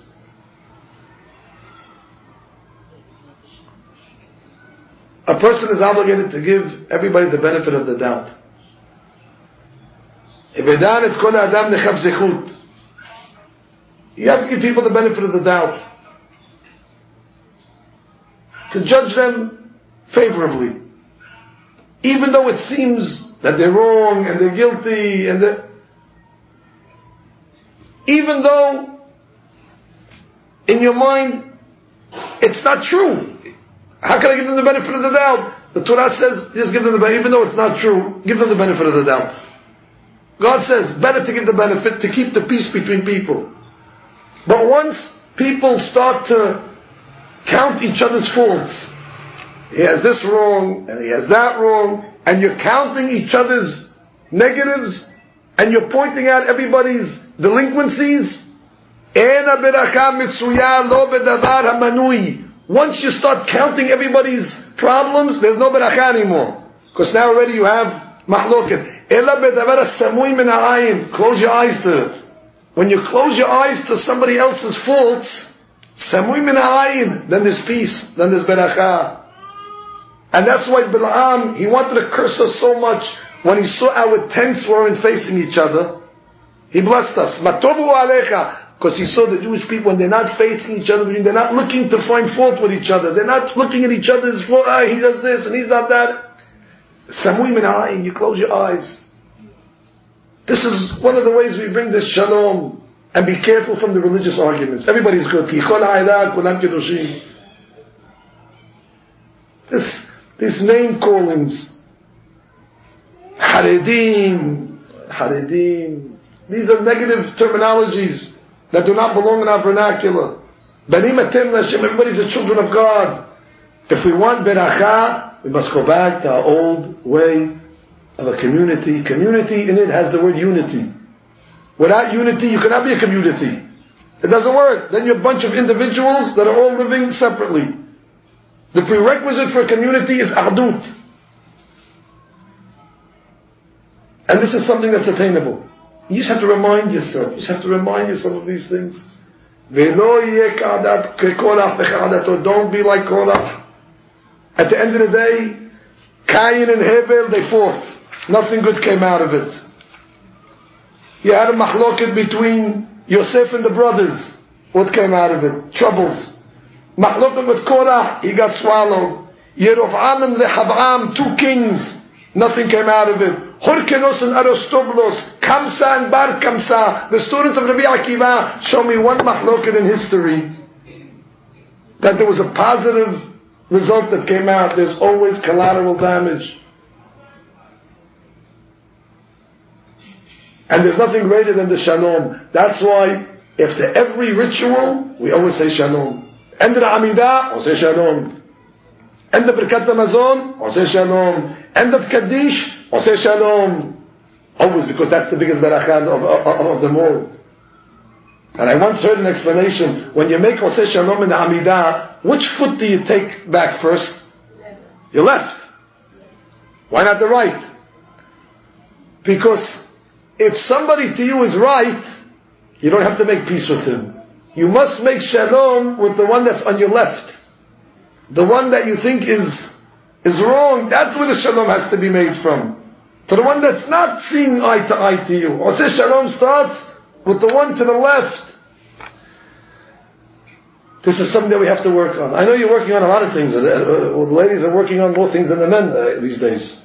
A person is obligated to give everybody the benefit of the doubt. You have to give people the benefit of the doubt. To judge them favorably. Even though it seems that they're wrong and they're guilty even though in your mind, it's not true. How can I give them the benefit of the doubt? The Torah says, just give them the benefit, even though it's not true, give them the benefit of the doubt. God says, better to give the benefit, to keep the peace between people. But once people start to count each other's faults, he has this wrong, and he has that wrong, and you're counting each other's negatives, and you're pointing out everybody's delinquencies, once you start counting everybody's problems, there's no beracha anymore. Because now already you have mahloket. Close your eyes to it. When you close your eyes to somebody else's faults, then there's peace, then there's beracha. And that's why Bil'am, he wanted to curse us so much. When he saw our tents weren't facing each other, he blessed us. Matovu alecha. Because he saw the Jewish people, when they're not facing each other, they're not looking to find fault with each other. They're not looking at each other's fault. He does this and he's not that. Samui min ha'ayin, you close your eyes. This is one of the ways we bring this shalom. And be careful from the religious arguments. Everybody's good. These name callings. Haredim. These are negative terminologies that do not belong in our vernacular. Banim atem Hashem, everybody's the children of God. If we want beracha, we must go back to our old way of a community. Community in it has the word unity. Without unity, you cannot be a community. It doesn't work. Then you're a bunch of individuals that are all living separately. The prerequisite for a community is a'dut. And this is something that's attainable. You just have to remind yourself. You just have to remind yourself of these things. Don't be like Korah. At the end of the day, Cain and Hebel, they fought. Nothing good came out of it. You had a mahloket between Yosef and the brothers. What came out of it? Troubles. Mahloket with Korah, he got swallowed. Yerovam and Rehavam, 2 kings. Nothing came out of it. Horkenos and Aristoblos, Kamsa and Bar Kamsa, the students of Rabbi Akiva, show me one mahloket in history that there was a positive result that came out. There's always collateral damage. And there's nothing greater than the shalom. That's why, after every ritual, we always say shalom. End of the Amidah, or say shalom. End of Birkat Hamazon, or say shalom. End of Kaddish, or say shalom. Always, because that's the biggest barakah of them all. And I once heard an explanation. When you make Oseh Shalom in the Amidah, which foot do you take back first? Your left. Why not the right? Because if somebody to you is right, you don't have to make peace with him. You must make shalom with the one that's on your left. The one that you think is wrong. That's where the shalom has to be made from. To the one that's not seeing eye to eye to you. Oseh Shalom starts with the one to the left. This is something that we have to work on. I know you're working on a lot of things. The ladies are working on more things than the men these days.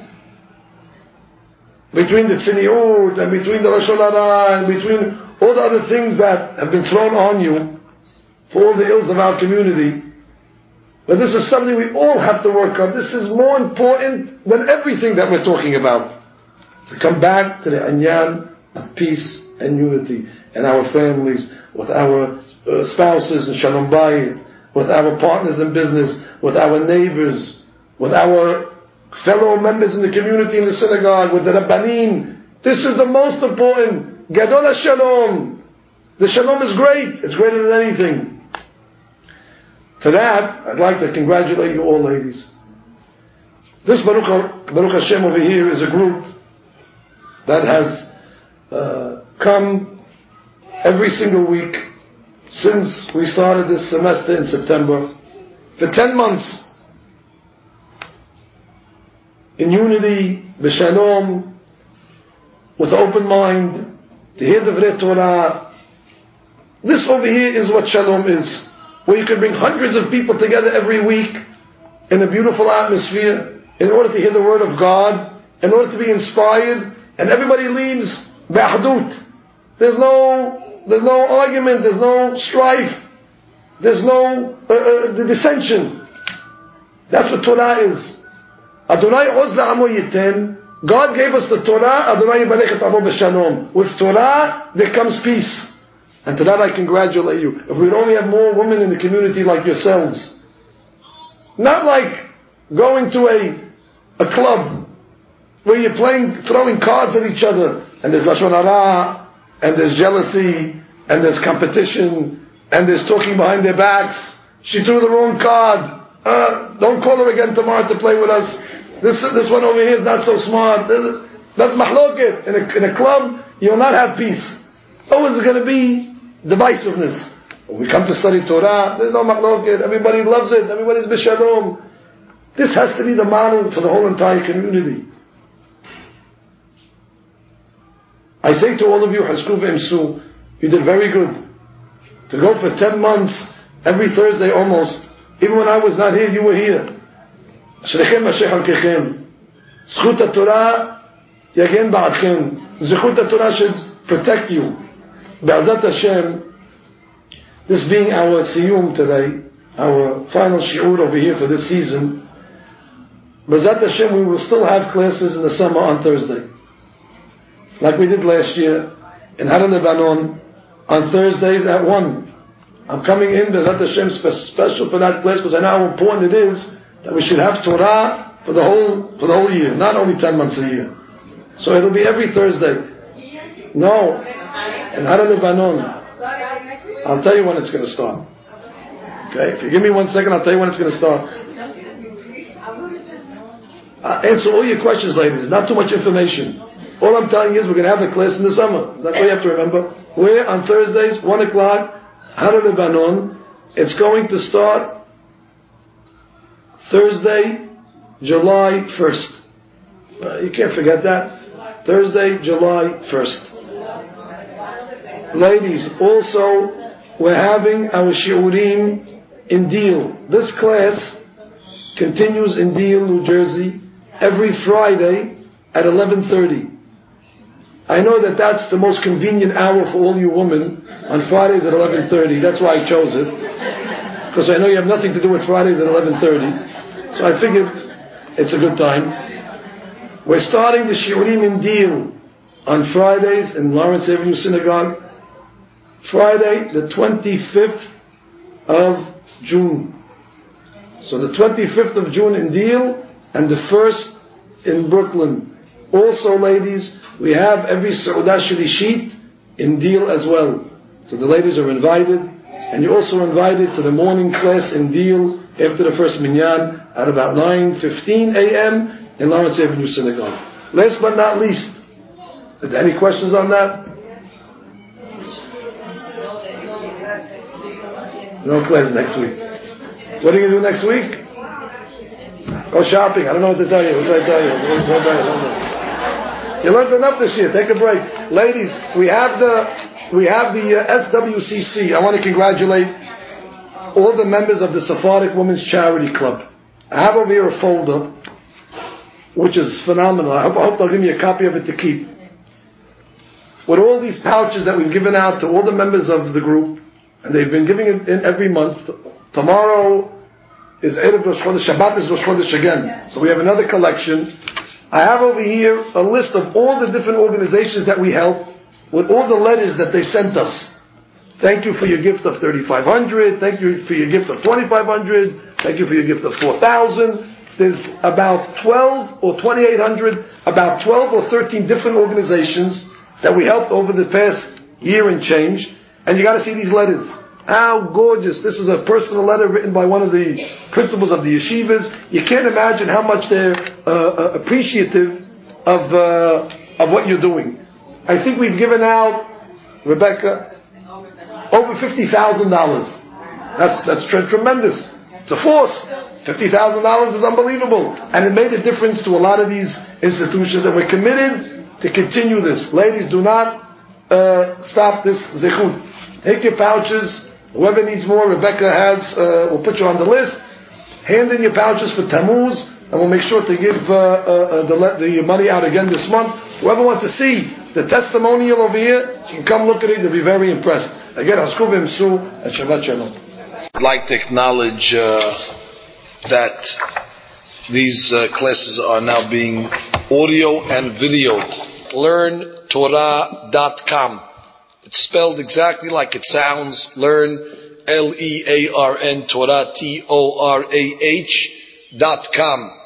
Between the tziniut and between the lashon hara and between all the other things that have been thrown on you for all the ills of our community. But this is something we all have to work on. This is more important than everything that we're talking about. To come back to the anyan of peace and unity in our families, with our spouses in Shalom Bayit, with our partners in business, with our neighbors, with our fellow members in the community in the synagogue, with the Rabbanim. This is the most important. Gadol HaShalom. The Shalom is great. It's greater than anything. For that, I'd like to congratulate you all, ladies. This Baruch Hashem over here is a group that has come every single week since we started this semester in September, for 10 months, in unity, b'shalom, with open mind, to hear Divrei Torah. This over here is what shalom is, where you can bring hundreds of people together every week in a beautiful atmosphere in order to hear the word of God, in order to be inspired, and everybody leaves ba'ahdut. There's no argument, there's no strife. there's no the dissension. That's what Torah is. Adonai oz la'amo yitem. God gave us the Torah. Adonai yibarech et amo b'shalom. With Torah, there comes peace. And to that I congratulate you. If we'd only have more women in the community like yourselves. Not like going to a club where you're throwing cards at each other, and there's lashon hara, and there's jealousy, and there's competition, and there's talking behind their backs. She threw the wrong card. Don't call her again tomorrow to play with us. This one over here is not so smart. That's mahloket. In a club, you will not have peace. Always going to be divisiveness. When we come to study Torah, there's no mahloket. Everybody loves it. Everybody's b'shalom. This has to be the model for the whole entire community. I say to all of you, Hasku v'imsu, you did very good. To go for 10 months, every Thursday almost, even when I was not here, you were here. Ashrechem Mashiach al-Kechem. Zchut HaTorah yagen ba'adchem. Zchut HaTorah should protect you. Be'ezat Hashem, this being our siyum today, our final shi'ur over here for this season, Be'ezat Hashem, we will still have classes in the summer on Thursday. Like we did last year in Har Lebanon on Thursdays at 1. I'm coming in, Be'ezat Hashem, special for that class because I know how important it is that we should have Torah for the whole year, not only 10 months a year. So it'll be every Thursday. No, in Har Lebanon. I'll tell you when it's going to start. Okay, if you give me 1 second, I'll tell you when it's going to start. Answer all your questions, ladies. It's not too much information. All I'm telling you is we're going to have a class in the summer. That's all you have to remember. We're on Thursdays, 1 o'clock, Har Lebanon. It's going to start Thursday, July 1st. You can't forget that. Thursday, July 1st. Ladies, also, we're having our shiurim in Deal. This class continues in Deal, New Jersey, every Friday at 11:30. I know that that's the most convenient hour for all you women, on Fridays at 11:30. That's why I chose it. Because I know you have nothing to do with Fridays at 11:30. So I figured it's a good time. We're starting the shiurim in Deal on Fridays in Lawrence Avenue Synagogue. Friday, the 25th of June. So the 25th of June in Deal and the 1st in Brooklyn. Also, ladies, we have every Seudah Shlishit in Deal as well. So the ladies are invited, and you're also invited to the morning class in Deal after the first minyan at about 9:15 a.m. in Lawrence Avenue Synagogue. Last but not least, is there any questions on that? No class next week. What are you going to do next week? Go shopping. I don't know what to tell you. What should I tell you? You learned enough this year. Take a break. Ladies, we have the SWCC. I want to congratulate all the members of the Sephardic Women's Charity Club. I have over here a folder, which is phenomenal. I hope they'll give me a copy of it to keep. With all these pouches that we've given out to all the members of the group, and they've been giving it in every month. Tomorrow is Erev Rosh Chodesh, Shabbat is Rosh Chodesh again. So we have another collection. I have over here a list of all the different organizations that we helped, with all the letters that they sent us. Thank you for your gift of $3,500. Thank you for your gift of $2,500. Thank you for your gift of $4,000. There's about 12 or 2,800, about 12 or 13 different organizations that we helped over the past year and change. And you got to see these letters. How gorgeous. This is a personal letter written by one of the principals of the yeshivas. You can't imagine how much they're appreciative of what you're doing. I think we've given out, Rebecca, over $50,000. That's tremendous. It's a force. $50,000 is unbelievable. And it made a difference to a lot of these institutions, and we're committed to continue this. Ladies, do not stop this zechut. Take your pouches. Whoever needs more, Rebecca will put you on the list. Hand in your pouches for Tammuz, and we'll make sure to give the money out again this month. Whoever wants to see the testimonial over here, you can come look at it. You'll be very impressed. Again, Hasku v'imsu and Shabbat Shalom. I'd like to acknowledge that these classes are now being audio and videoed. LearnTorah.com. It's spelled exactly like it sounds. Learn, Learn, Torah, Torah.com.